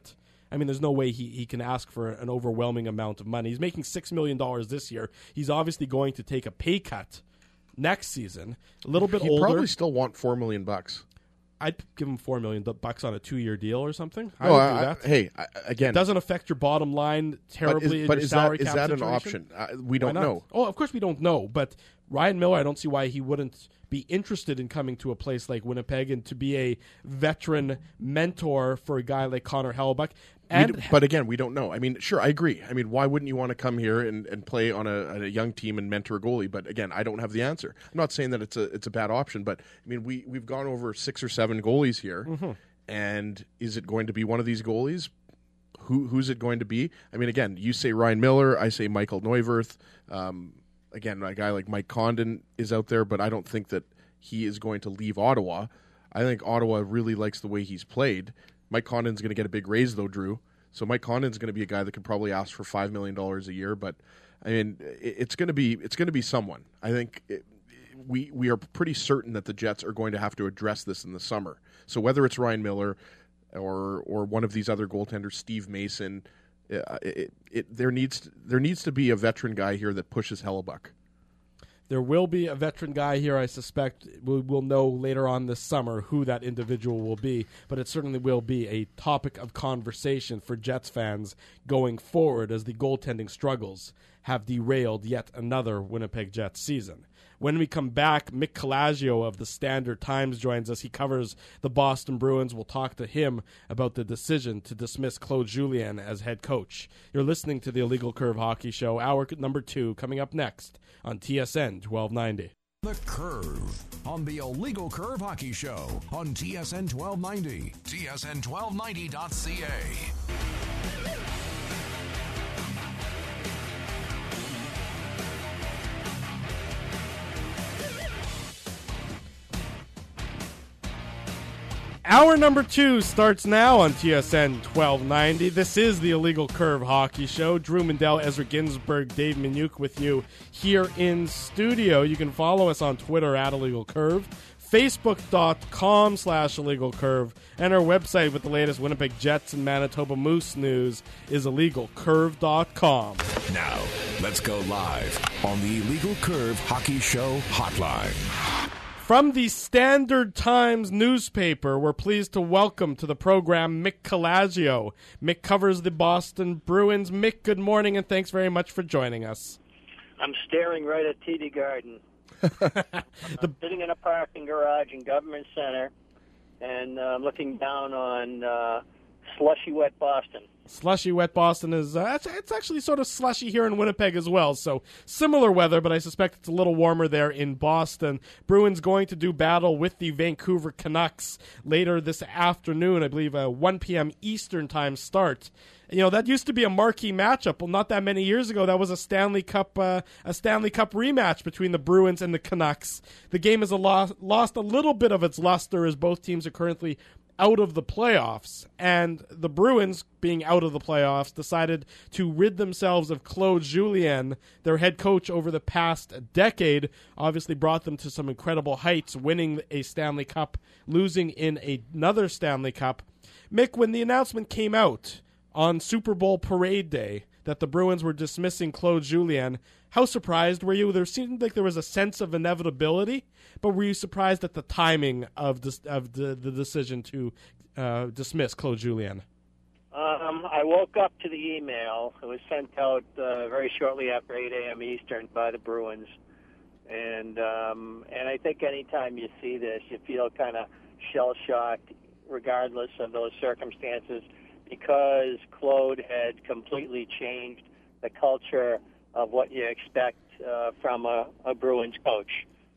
I mean, there's no way he can ask for an overwhelming amount of money. He's making $6 million this year. He's obviously going to take a pay cut next season. A little bit older. He'd probably still want $4 million. I'd give him $4 million on a 2-year deal or something. I No, would do that. Hey, again, it doesn't affect your bottom line terribly. But in your is salary that cap an situation. option? We don't Why not? know. Oh, of course we don't know. But Ryan Miller, I don't see why he wouldn't be interested in coming to a place like Winnipeg and to be a veteran mentor for a guy like Connor Hellebuyck. But again, we don't know. I mean, sure, I agree. I mean, why wouldn't you want to come here and play on a young team and mentor a goalie? But again, I don't have the answer. I'm not saying that it's a bad option, but I mean, we've gone over 6 or 7 goalies here, and is it going to be one of these goalies? Who's it going to be? I mean, again, you say Ryan Miller, I say Michael Neuwirth. Again, a guy like Mike Condon is out there, but I don't think that he is going to leave Ottawa. I think Ottawa really likes the way he's played. Mike Condon's going to get a big raise, though, Drew. So Mike Condon's going to be a guy that could probably ask for $5 million a year. But I mean, it's going to be someone. I think we are pretty certain that the Jets are going to have to address this in the summer. So whether it's Ryan Miller or one of these other goaltenders, Steve Mason. There needs to be a veteran guy here that pushes Hellebuyck. There will be a veteran guy here, I suspect. We'll know later on this summer who that individual will be, but it certainly will be a topic of conversation for Jets fans going forward as the goaltending struggles have derailed yet another Winnipeg Jets season. When we come back, Mick Colaggio of the Standard Times joins us. He covers the Boston Bruins. We'll talk to him about the decision to dismiss Claude Julien as head coach. You're listening to the Illegal Curve Hockey Show, hour number 2, coming up next on TSN 1290. The Curve on the Illegal Curve Hockey Show on TSN 1290. TSN1290.ca. Hour number 2 starts now on TSN 1290. This is the Illegal Curve Hockey Show. Drew Mindell, Ezra Ginsburg, Dave Minuk with you here in studio. You can follow us on Twitter at Illegal Curve, Facebook.com/Illegal Curve, and our website with the latest Winnipeg Jets and Manitoba Moose news is IllegalCurve.com. Now, let's go live on the Illegal Curve Hockey Show hotline. From the Standard Times newspaper, we're pleased to welcome to the program Mick Colaggio. Mick covers the Boston Bruins. Mick, good morning, and thanks very much for joining us. I'm staring right at TD Garden. I'm sitting in a parking garage in Government Center, and looking down on slushy, wet Boston. Slushy, wet Boston is it's actually sort of slushy here in Winnipeg as well. So similar weather, but I suspect it's a little warmer there in Boston. Bruins going to do battle with the Vancouver Canucks later this afternoon. I believe a 1 p.m. Eastern time start. You know, that used to be a marquee matchup. Well, not that many years ago, that was a Stanley Cup rematch between the Bruins and the Canucks. The game has lost a little bit of its luster as both teams are currently out of the playoffs, and the Bruins, being out of the playoffs, decided to rid themselves of Claude Julien, their head coach over the past decade. Obviously brought them to some incredible heights, winning a Stanley Cup, losing in another Stanley Cup. Mick, when the announcement came out on Super Bowl parade day that the Bruins were dismissing Claude Julien, how surprised were you? There seemed like there was a sense of inevitability, but were you surprised at the timing of the decision to dismiss Claude Julien? I woke up to the email. It was sent out very shortly after 8 a.m. Eastern by the Bruins, and I think anytime you see this, you feel kind of shell-shocked, regardless of those circumstances, because Claude had completely changed the culture of what you expect from a Bruins coach.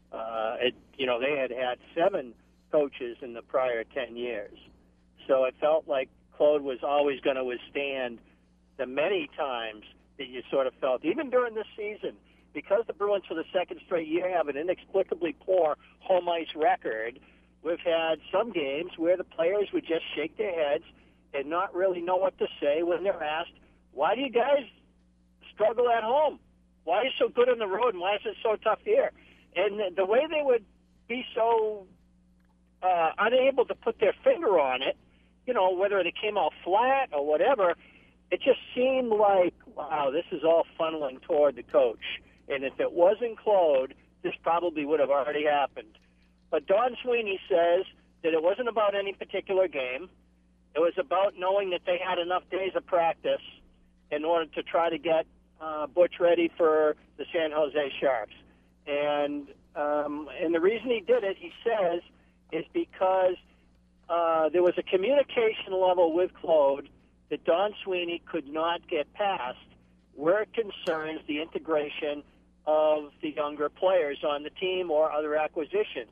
They had 7 coaches in the prior 10 years. So it felt like Claude was always going to withstand the many times that you sort of felt, even during this season, because the Bruins for the second straight year have an inexplicably poor home ice record, we've had some games where the players would just shake their heads and not really know what to say when they're asked, why do you guys struggle at home? Why are you so good on the road, and why is it so tough here? And the way they would be so unable to put their finger on it whether they came out flat or whatever, it just seemed like, wow, this is all funneling toward the coach. And if it wasn't Claude, this probably would have already happened. But Don Sweeney says that it wasn't about any particular game. It was about knowing that they had enough days of practice in order to try to get Butch ready for the San Jose Sharks. And the reason he did it, he says, is because there was a communication level with Claude that Don Sweeney could not get past where it concerns the integration of the younger players on the team or other acquisitions.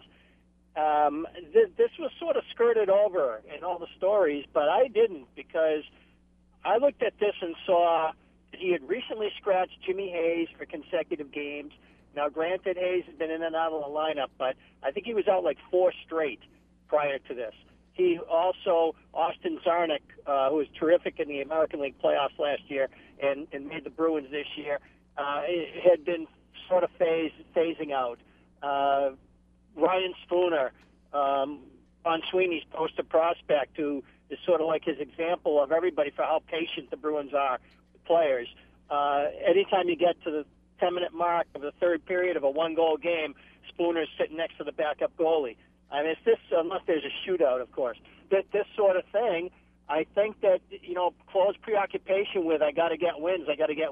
This was sort of skirted over in all the stories, but I didn't, because I looked at this and saw that he had recently scratched Jimmy Hayes for consecutive games. Now, granted, Hayes had been in and out of the lineup, but I think he was out like 4 straight prior to this. He also, Austin Czarnik, who was terrific in the American League playoffs last year and made the Bruins this year, had been sort of phasing out. Ryan Spooner, on Sweeney's poster prospect, who is sort of like his example of everybody for how patient the Bruins are with players. Anytime you get to the 10-minute mark of the third period of a 1-goal game, Spooner's sitting next to the backup goalie. I mean, it's this, unless there's a shootout, of course. This sort of thing, I think that, Claude's preoccupation with I got to get wins,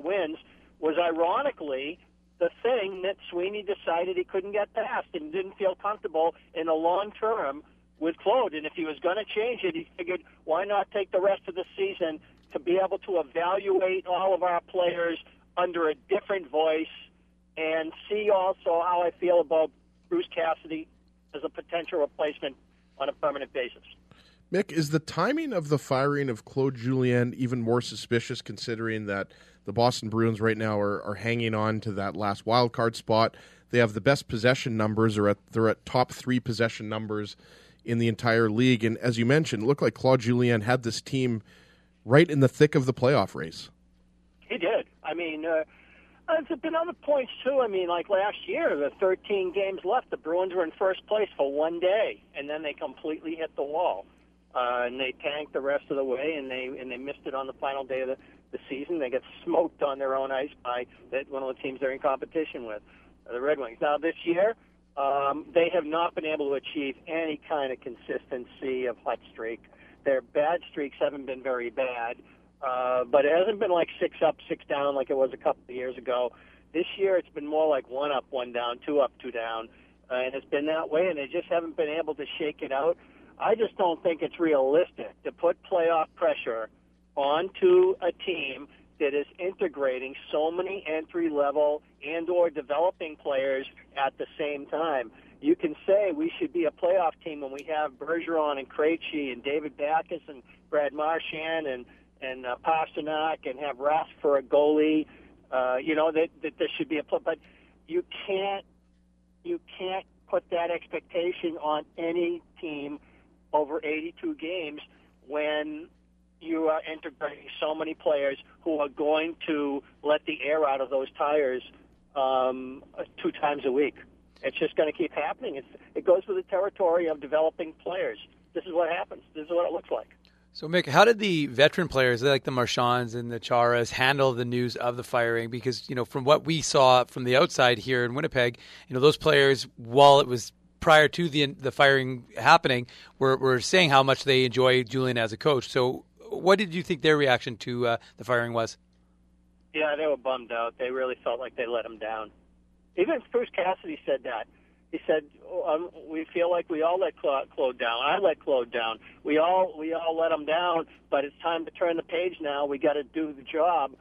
was ironically the thing that Sweeney decided he couldn't get past and didn't feel comfortable in the long term with Claude. And if he was going to change it, he figured, why not take the rest of the season to be able to evaluate all of our players under a different voice and see also how I feel about Bruce Cassidy as a potential replacement on a permanent basis. Mick, is the timing of the firing of Claude Julien even more suspicious, considering that the Boston Bruins right now are hanging on to that last wild card spot? They have the best possession numbers, they're at top 3 possession numbers in the entire league. And as you mentioned, it looked like Claude Julien had this team right in the thick of the playoff race. He did. I mean, there's been other points, too. I mean, like last year, the 13 games left, the Bruins were in first place for one day, and then they completely hit the wall. And they tanked the rest of the way, and they missed it on the final day of the season. They got smoked on their own ice by one of the teams they're in competition with, the Red Wings. Now, this year, they have not been able to achieve any kind of consistency of hot streak. Their bad streaks haven't been very bad. But it hasn't been like 6 up, 6 down like it was a couple of years ago. This year it's been more like 1 up, 1 down, 2 up, 2 down. And it's been that way, and they just haven't been able to shake it out. I just don't think it's realistic to put playoff pressure onto a team that is integrating so many entry-level and or developing players at the same time. You can say we should be a playoff team when we have Bergeron and Krejci and David Backes and Brad Marchand and Pasternak and have Rask for a goalie, that there should be a play. But you can't put that expectation on any team over 82 games when you are integrating so many players who are going to let the air out of those tires 2 times a week. It's just going to keep happening. It goes with the territory of developing players. This is what happens. This is what it looks like. So, Mick, how did the veteran players, like the Marchands and the Charas, handle the news of the firing? Because, from what we saw from the outside here in Winnipeg, those players, while it was prior to the firing happening, were saying how much they enjoy Julien as a coach. So what did you think their reaction to the firing was? Yeah, they were bummed out. They really felt like they let him down. Even Bruce Cassidy said that. He said, we feel like we all let Claude down. I let Claude down. We all let him down, but it's time to turn the page now. We got to do the job.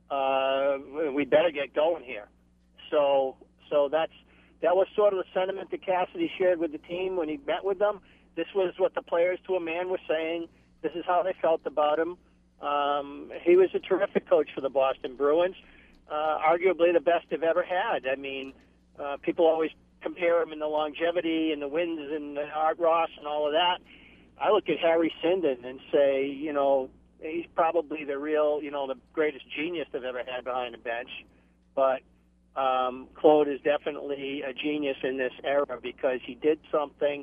We better get going here. So that was sort of the sentiment that Cassidy shared with the team when he met with them. This was what the players to a man were saying. This is how they felt about him. He was a terrific coach for the Boston Bruins, arguably the best they've ever had. I mean, people always compare him in the longevity and the wins and Art Ross and all of that. I look at Harry Sinden and say, he's probably the real, the greatest genius they've ever had behind the bench. But Claude is definitely a genius in this era because he did something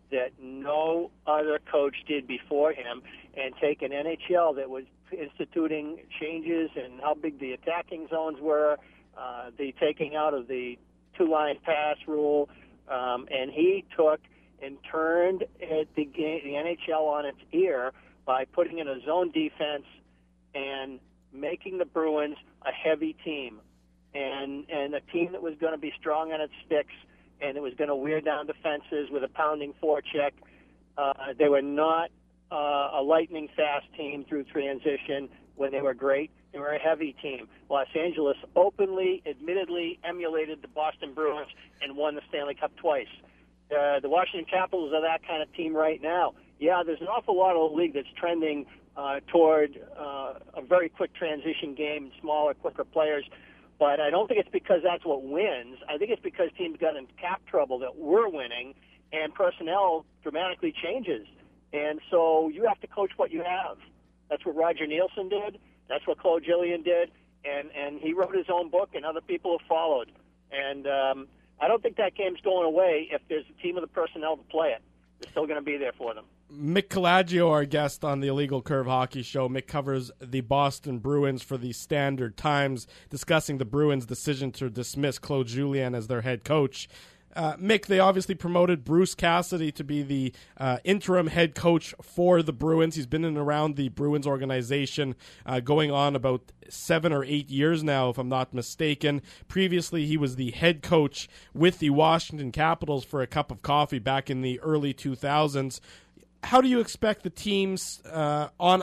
that no other coach did before him, and take an NHL that was instituting changes in how big the attacking zones were, the taking out of the two-line pass rule, and he took and turned the NHL on its ear by putting in a zone defense and making the Bruins a heavy team, and a team that was going to be strong on its sticks, and it was going to wear down defenses with a pounding forecheck. They were not a lightning-fast team through transition when they were great. They were a heavy team. Los Angeles openly, admittedly emulated the Boston Bruins and won the Stanley Cup twice. The Washington Capitals are that kind of team right now. Yeah, there's an awful lot of the league that's trending toward a very quick transition game, smaller, quicker players. But I don't think it's because that's what wins. I think it's because teams got in cap trouble that we're winning, and personnel dramatically changes. And so you have to coach what you have. That's what Roger Nielsen did. That's what Claude Julien did. And he wrote his own book, and other people have followed. And I don't think that game's going away if there's a team of the personnel to play it. They're still going to be there for them. Mick Calaggio, our guest on the Illegal Curve Hockey Show. Mick covers the Boston Bruins for the Standard Times, discussing the Bruins' decision to dismiss Claude Julien as their head coach. Mick, they obviously promoted Bruce Cassidy to be the interim head coach for the Bruins. He's been in and around the Bruins organization going on about 7 or 8 years now, if I'm not mistaken. Previously, he was the head coach with the Washington Capitals for a cup of coffee back in the early 2000s. How do you expect the team's on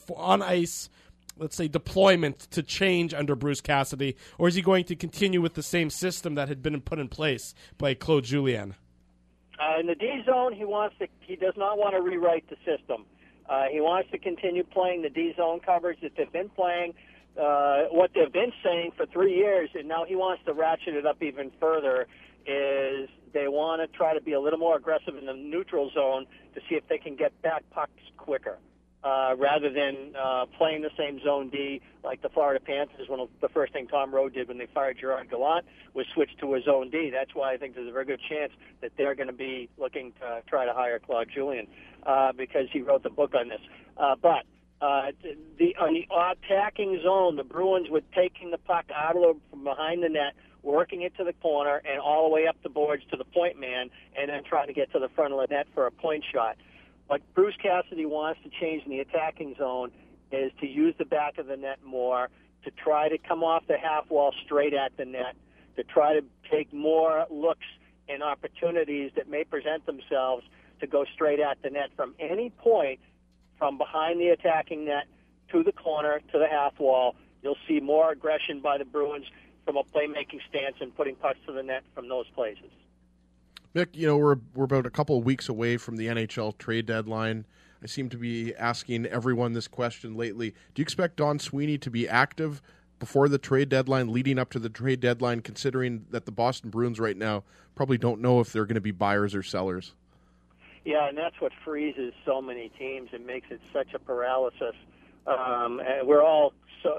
ice, let's say, deployment to change under Bruce Cassidy, or is he going to continue with the same system that had been put in place by Claude Julien? In the D zone, he does not want to rewrite the system. He wants to continue playing the D zone coverage that they've been playing, what they've been saying for 3 years, and now he wants to ratchet it up even further. Is they want to try to be a little more aggressive in the neutral zone to see if they can get back pucks quicker, rather than playing the same zone D like the Florida Panthers. One of the first thing Tom Rowe did when they fired Gerard Gallant was switch to a zone D. That's why I think there's a very good chance that they're going to be looking to try to hire Claude Julien because he wrote the book on this. But on the attacking zone, the Bruins were taking the puck out of from behind the net, working it to the corner and all the way up the boards to the point man, and then trying to get to the front of the net for a point shot. What Bruce Cassidy wants to change in the attacking zone is to use the back of the net more, to try to come off the half wall straight at the net, to try to take more looks and opportunities that may present themselves to go straight at the net from any point from behind the attacking net to the corner to the half wall. You'll see more aggression by the Bruins from a playmaking stance and putting pucks to the net from those places. Mick, we're about a couple of weeks away from the NHL trade deadline. I seem to be asking everyone this question lately. Do you expect Don Sweeney to be active before the trade deadline, leading up to the trade deadline, considering that the Boston Bruins right now probably don't know if they're going to be buyers or sellers? Yeah, and that's what freezes so many teams and makes it such a paralysis. And we're all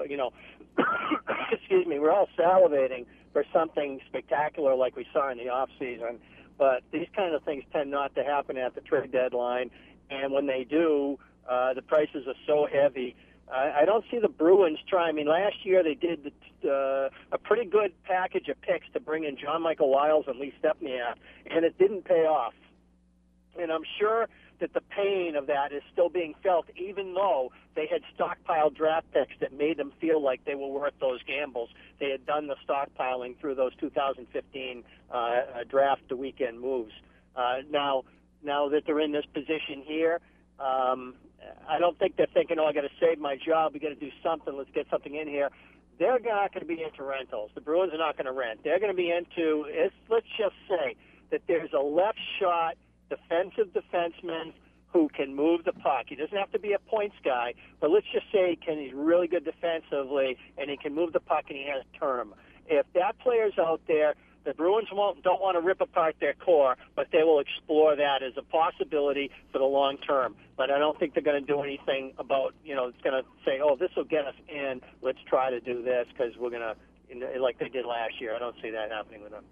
excuse me, we're all salivating for something spectacular like we saw in the off season. But these kind of things tend not to happen at the trade deadline, and when they do, the prices are so heavy. I don't see the Bruins trying. I mean, last year they did a pretty good package of picks to bring in John Michael Wiles and Lee Stepniak, and it didn't pay off. And I'm sure that the pain of that is still being felt, even though they had stockpiled draft picks that made them feel like they were worth those gambles. They had done the stockpiling through those 2015 draft to weekend moves. Now that they're in this position here, I don't think they're thinking, I got to save my job. We got to do something. Let's get something in here. They're not going to be into rentals. The Bruins are not going to rent. They're going to be into, let's just say that there's a left shot defensive defenseman who can move the puck. He doesn't have to be a points guy, but let's just say he's really good defensively and he can move the puck and he has term. If that player's out there, the Bruins don't want to rip apart their core, but they will explore that as a possibility for the long term. But I don't think they're going to do anything about, it's going to say, this will get us in, let's try to do this because we're going to, like they did last year. I don't see that happening with them.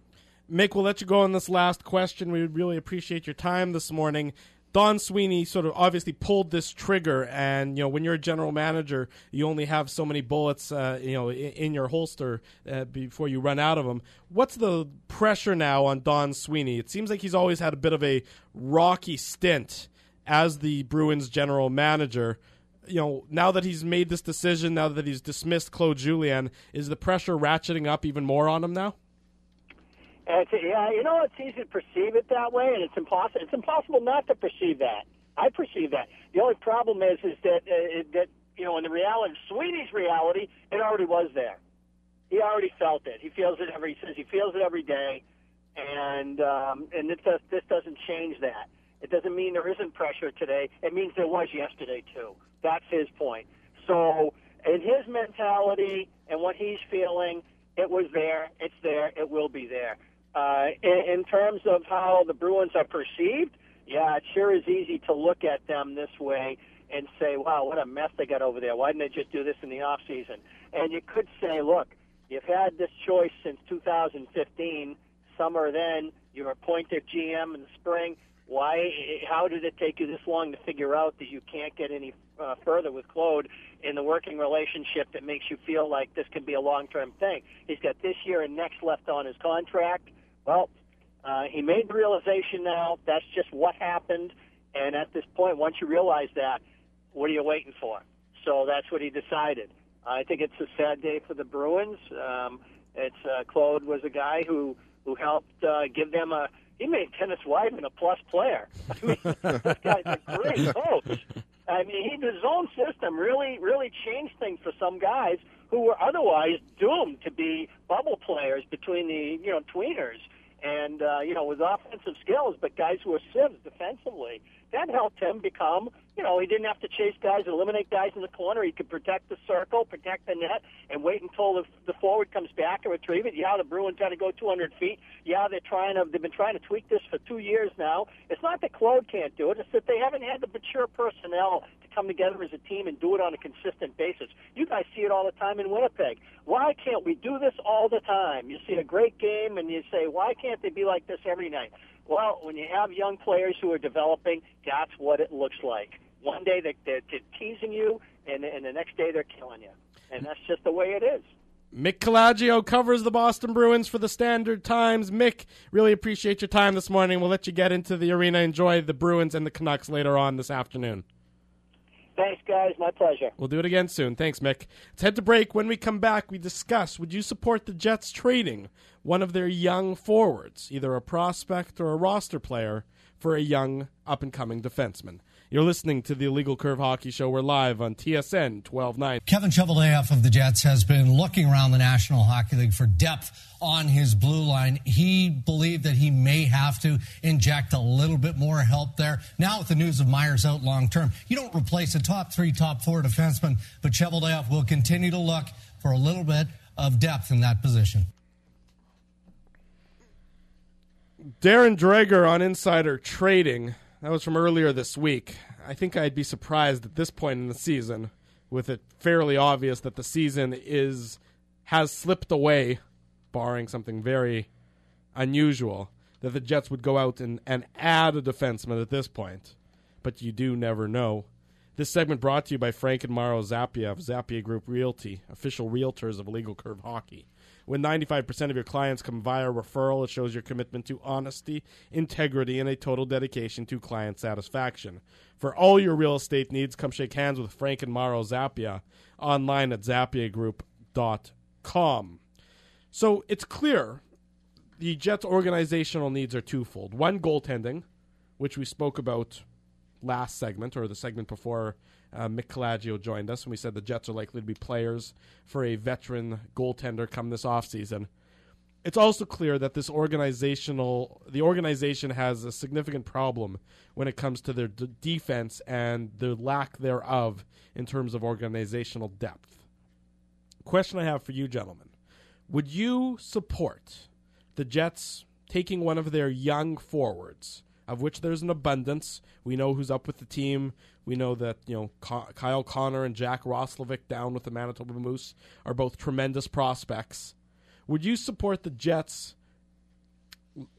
Mick, we'll let you go on this last question. We would really appreciate your time this morning. Don Sweeney sort of obviously pulled this trigger, and when you're a general manager, you only have so many bullets, in your holster before you run out of them. What's the pressure now on Don Sweeney? It seems like he's always had a bit of a rocky stint as the Bruins general manager. Now that he's made this decision, now that he's dismissed Claude Julien, is the pressure ratcheting up even more on him now? It's easy to perceive it that way, and it's impossible. It's impossible not to perceive that. I perceive that. The only problem is that in the reality, Sweeney's reality, it already was there. He already felt it. He feels it he says he feels it every day, and this doesn't change that. It doesn't mean there isn't pressure today. It means there was yesterday too. That's his point. So in his mentality and what he's feeling, it was there. It's there. It will be there. In terms of how the Bruins are perceived, yeah, it sure is easy to look at them this way and say, wow, what a mess they got over there. Why didn't they just do this in the off season? And you could say, look, you've had this choice since 2015, summer then, you're appointed GM in the spring. How did it take you this long to figure out that you can't get any further with Claude in the working relationship that makes you feel like this can be a long-term thing? He's got this year and next left on his contract. Well, he made the realization now that's just what happened, and at this point, once you realize that, what are you waiting for? So that's what he decided. I think it's a sad day for the Bruins. Claude was a guy who helped give them he made Dennis Weidman a plus player. I mean, this guy's a great coach. I mean, his own system really, really changed things for some guys who were otherwise doomed to be bubble players between the, tweeners and, with offensive skills, but guys who were sieves defensively. That helped him become, he didn't have to chase guys, eliminate guys in the corner. He could protect the circle, protect the net, and wait until the forward comes back and retrieve it. Yeah, the Bruins got to go 200 feet. Yeah, they've been trying to tweak this for 2 years now. It's not that Claude can't do it. It's that they haven't had the mature personnel to come together as a team and do it on a consistent basis. You guys see it all the time in Winnipeg. Why can't we do this all the time? You see a great game and you say, why can't they be like this every night? Well, when you have young players who are developing, that's what it looks like. One day they're teasing you, and the next day they're killing you. And that's just the way it is. Mick Calaggio covers the Boston Bruins for the Standard Times. Mick, really appreciate your time this morning. We'll let you get into the arena. Enjoy the Bruins and the Canucks later on this afternoon. Thanks, guys. My pleasure. We'll do it again soon. Thanks, Mick. Let's head to break. When we come back, we discuss, would you support the Jets trading one of their young forwards, either a prospect or a roster player, for a young, up-and-coming defenseman? You're listening to the Illegal Curve Hockey Show. We're live on TSN 1290. Kevin Cheveldayoff of the Jets has been looking around the National Hockey League for depth on his blue line. He believed that he may have to inject a little bit more help there. Now with the news of Myers out long term, you don't replace a top 3, top 4 defenseman, but Cheveldayoff will continue to look for a little bit of depth in that position. Darren Dreger on Insider Trading. That was from earlier this week. I think I'd be surprised at this point in the season, with it fairly obvious that the season has slipped away, barring something very unusual, that the Jets would go out and add a defenseman at this point. But you do never know. This segment brought to you by Frank and Mauro Zappia of Zappia Group Realty, official realtors of Illegal Curve Hockey. When 95% of your clients come via referral, it shows your commitment to honesty, integrity, and a total dedication to client satisfaction. For all your real estate needs, come shake hands with Frank and Mauro Zappia online at zappiagroup.com. So it's clear the Jets' organizational needs are twofold. One, goaltending, which we spoke about last segment, or the segment before Mick Calaggio joined us, and we said the Jets are likely to be players for a veteran goaltender come this offseason. It's also clear that the organization has a significant problem when it comes to their defense and the lack thereof in terms of organizational depth. Question I have for you, gentlemen. Would you support the Jets taking one of their young forwards, of which there's an abundance? We know who's up with the team. We know that Kyle Connor and Jack Roslovic down with the Manitoba Moose are both tremendous prospects. Would you support the Jets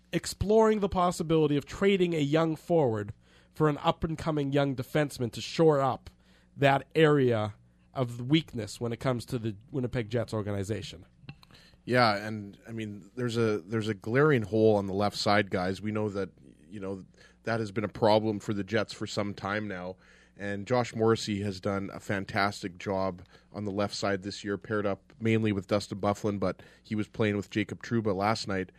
exploring the possibility of trading a young forward for an up-and-coming young defenseman to shore up that area of weakness when it comes to the Winnipeg Jets organization. Yeah, and I mean, there's a glaring hole on the left side, guys. We know that that has been a problem for the Jets for some time now, and Josh Morrissey has done a fantastic job on the left side this year, paired up mainly with Dustin Byfuglien, but he was playing with Jacob Trouba last night.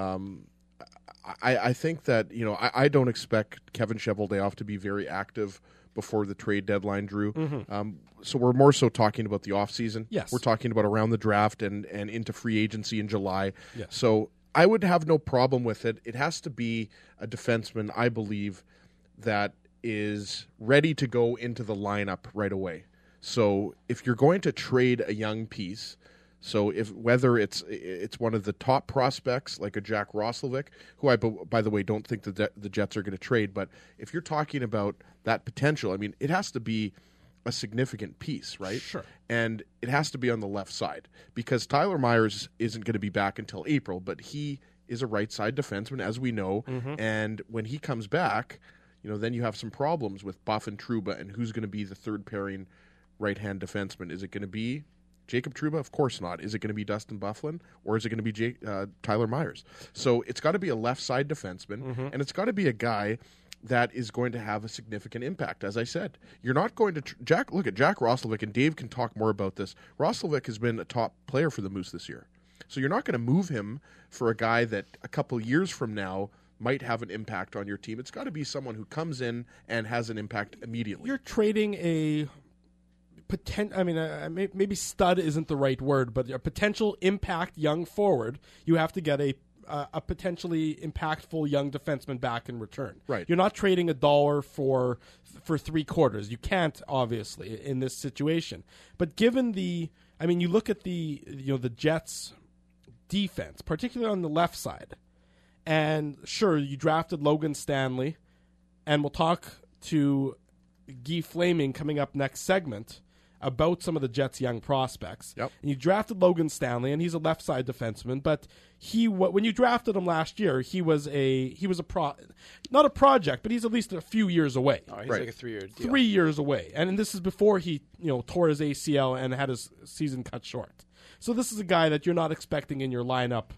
I think that I don't expect Kevin Cheveldayoff to be very active before the trade deadline, Drew. Mm-hmm. So we're more so talking about the offseason. Yes. We're talking about around the draft and into free agency in July. Yes. So I would have no problem with it. It has to be a defenseman, I believe, that is ready to go into the lineup right away. So if you're going to trade a young piece, so whether it's one of the top prospects like a Jack Roslovic, who I, by the way, don't think that the Jets are going to trade, but if you're talking about that potential, I mean, it has to be a significant piece, right? Sure. And it has to be on the left side because Tyler Myers isn't going to be back until April, but he is a right side defenseman, as we know, and when he comes back, then you have some problems with Buff and Trouba and who's going to be the third pairing right-hand defenseman. Is it going to be Jacob Trouba? Of course not. Is it going to be Dustin Byfuglien, or is it going to be Tyler Myers? So it's got to be a left side defenseman, and it's got to be a guy that is going to have a significant impact. As I said, you're not going to look at Jack Roslovic, and Dave can talk more about this. Roslovic has been a top player for the Moose this year, so you're not going to move him for a guy that a couple years from now might have an impact on your team. It's got to be someone who comes in and has an impact immediately. You're trading a maybe stud isn't the right word, but a potential impact young forward. You have to get a potentially impactful young defenseman back in return. Right. You're not trading $1 for 3 quarters. You can't, obviously, in this situation. But given you look at the Jets' defense, particularly on the left side, and sure, you drafted Logan Stanley, and we'll talk to Guy Flaming coming up next segment about some of the Jets' young prospects. Yep. And you drafted Logan Stanley, and he's a left side defenseman. But when you drafted him last year, he was not a project, but he's at least a few years away. Oh, he's like a 3-year deal. 3 years away, and this is before he tore his ACL and had his season cut short. So this is a guy that you're not expecting in your lineup.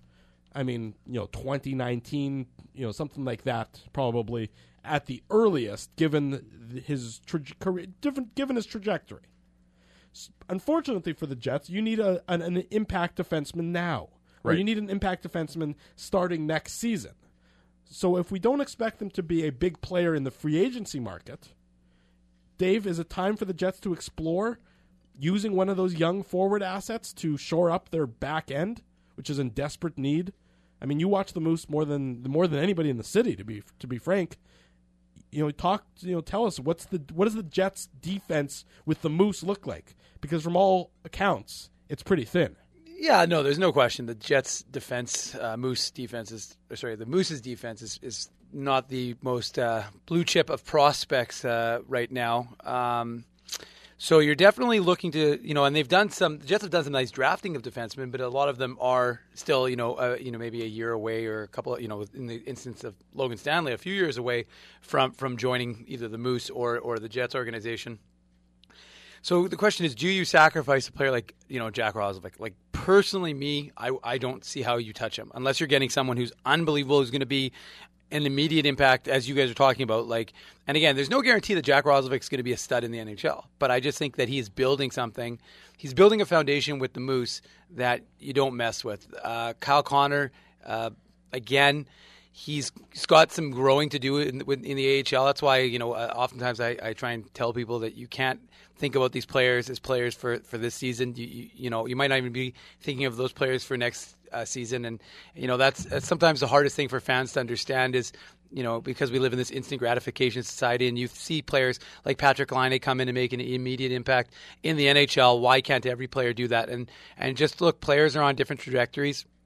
2019, something like that, probably at the earliest, given his trajectory. Unfortunately for the Jets, you need an impact defenseman now. Or you need an impact defenseman starting next season. So if we don't expect them to be a big player in the free agency market, Dave, is it time for the Jets to explore using one of those young forward assets to shore up their back end, which is in desperate need? I mean, you watch the Moose more than anybody in the city, to be frank. Tell us what does the Jets' defense with the Moose look like? Because from all accounts, it's pretty thin. Yeah, no, there's no question. The Jets' defense, the Moose's defense is not the most blue chip of prospects right now. So you're definitely looking to, and the Jets have done some nice drafting of defensemen, but a lot of them are still, maybe a year away or a couple, in the instance of Logan Stanley, a few years away from joining either the Moose or the Jets organization. So the question is, do you sacrifice a player like, Jack Roslovic? Like, personally, me, I don't see how you touch him unless you're getting someone who's unbelievable, who's going to be an immediate impact, as you guys are talking about. And again, there's no guarantee that Jack Roslovic is going to be a stud in the NHL, but I just think that he's building something. He's building a foundation with the Moose that you don't mess with. Kyle Connor, again, he's got some growing to do in the AHL. That's why, oftentimes I try and tell people that you can't think about these players as players for this season. You might not even be thinking of those players for next season, and that's sometimes the hardest thing for fans to understand is, because we live in this instant gratification society, and you see players like Patrick Laine come in and make an immediate impact in the NHL. Why can't every player do that? And just look, players are on different trajectories.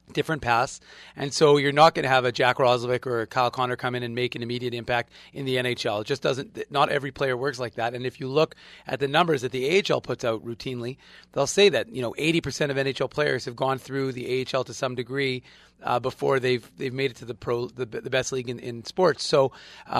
different paths. And so you're not going to have a Jack Roslovic or a Kyle Connor come in and make an immediate impact in the NHL. It just doesn't, not every player works like that. And if you look at the numbers that the AHL puts out routinely, they'll say that, 80% of NHL players have gone through the AHL to some degree before they've made it to the best league in sports. So,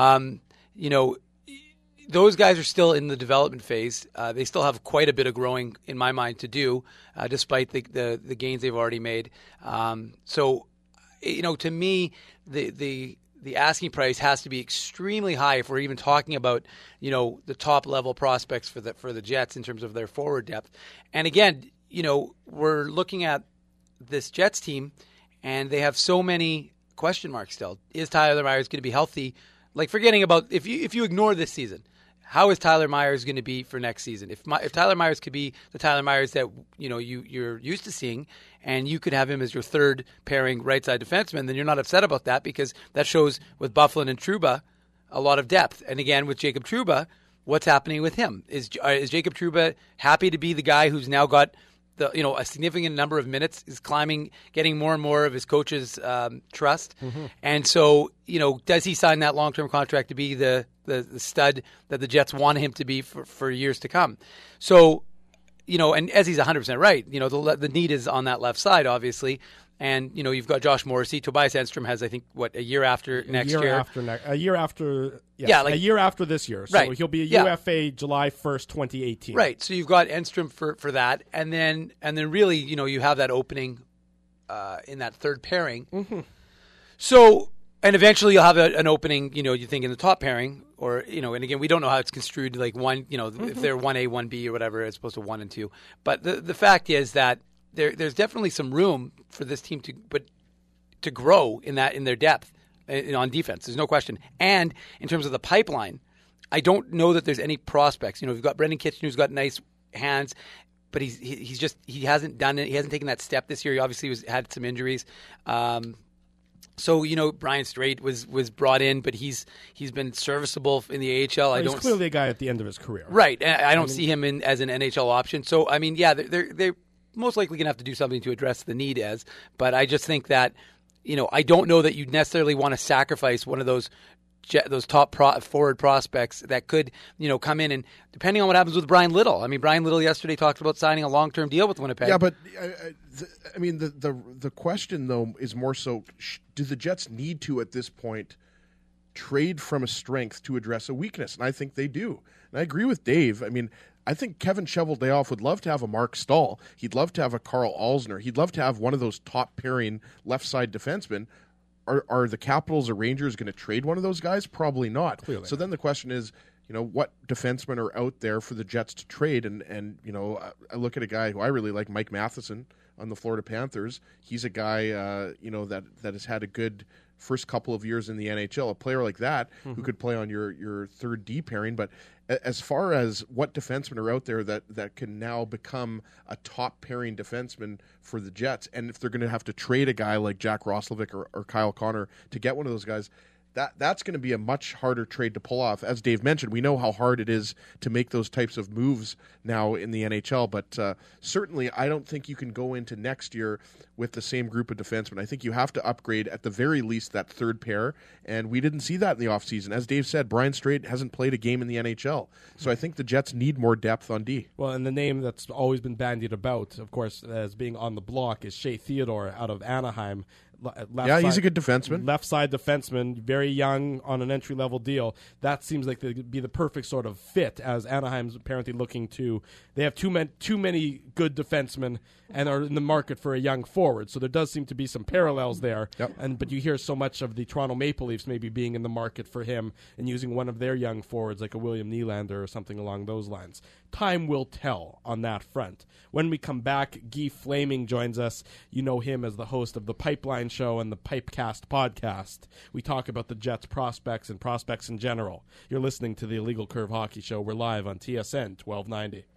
those guys are still in the development phase. They still have quite a bit of growing, in my mind, to do, despite the gains they've already made. To me, the asking price has to be extremely high if we're even talking about, the top level prospects for the Jets in terms of their forward depth. And again, we're looking at this Jets team, and they have so many question marks still. Is Tyler Myers going to be healthy? Like, forgetting about if you ignore this season, how is Tyler Myers going to be for next season? If Tyler Myers could be the Tyler Myers that you're used to seeing, and you could have him as your third pairing right side defenseman, then you're not upset about that, because that shows with Byfuglien and Trouba a lot of depth. And again, with Jacob Trouba, what's happening with him? Is Jacob Trouba happy to be the guy who's now got a significant number of minutes, is getting more and more of his coach's trust? Mm-hmm. And so, does he sign that long-term contract to be the stud that the Jets want him to be for years to come? So, and as he's 100% right, the need is on that left side, obviously. And, you've got Josh Morrissey. Tobias Enstrom has, I think, a year after next year? A year after this year. So right. He'll be a UFA July 1st, 2018. Right. So you've got Enstrom for that. And then really, you have that opening in that third pairing. Mm-hmm. So, and eventually you'll have an opening, you think in the top pairing, or, and again, we don't know how it's construed, like one, Mm-hmm. if they're 1A, 1B or whatever, as opposed to 1 and 2. But the fact is that there's definitely some room for this team to grow in their depth on defense. There's no question. And in terms of the pipeline, I don't know that there's any prospects. We've got Brendan Kitchen, who's got nice hands, but he hasn't done it. He hasn't taken that step this year. He obviously had some injuries. So Brian Straight was brought in, but he's been serviceable in the AHL. He's clearly a guy at the end of his career, right? And I don't see him as an NHL option. So they're most likely going to have to do something to address the need but I just think that, I don't know that you'd necessarily want to sacrifice one of those top forward prospects that could, come in, and depending on what happens with Brian Little. I mean, Brian Little yesterday talked about signing a long-term deal with Winnipeg. Yeah, but the question though is more so, do the Jets need to at this point trade from a strength to address a weakness? And I think they do. And I agree with Dave. I mean, I think Kevin Cheveldayoff would love to have a Mark Stahl. He'd love to have a Carl Alzner. He'd love to have one of those top pairing left side defensemen. Are the Capitals or Rangers going to trade one of those guys? Probably not. Clearly. So then the question is, what defensemen are out there for the Jets to trade? And I look at a guy who I really like, Mike Matheson on the Florida Panthers. He's a guy, that has had a good first couple of years in the NHL. A player like that who could play on your third D pairing. But as far as what defensemen are out there that can now become a top pairing defenseman for the Jets, and if they're going to have to trade a guy like Jack Roslovic or Kyle Connor to get one of those guys, that's going to be a much harder trade to pull off. As Dave mentioned, we know how hard it is to make those types of moves now in the NHL, but certainly I don't think you can go into next year with the same group of defensemen. I think you have to upgrade at the very least that third pair, and we didn't see that in the offseason. As Dave said, Brian Straight hasn't played a game in the NHL, so I think the Jets need more depth on D. Well, and the name that's always been bandied about, of course, as being on the block is Shea Theodore out of Anaheim. He's a good defenseman. Left side defenseman, very young on an entry-level deal. That seems like they'd be the perfect sort of fit, as Anaheim's apparently looking to. They have too many good defensemen and are in the market for a young forward. So there does seem to be some parallels there. Yep. But you hear so much of the Toronto Maple Leafs maybe being in the market for him and using one of their young forwards like a William Nylander or something along those lines. Time will tell on that front. When we come back, Guy Flaming joins us. You know him as the host of the Pipeline Show and the Pipecast podcast. We talk about the Jets prospects and prospects in general. You're listening to the Illegal Curve Hockey Show. We're live on TSN 1290.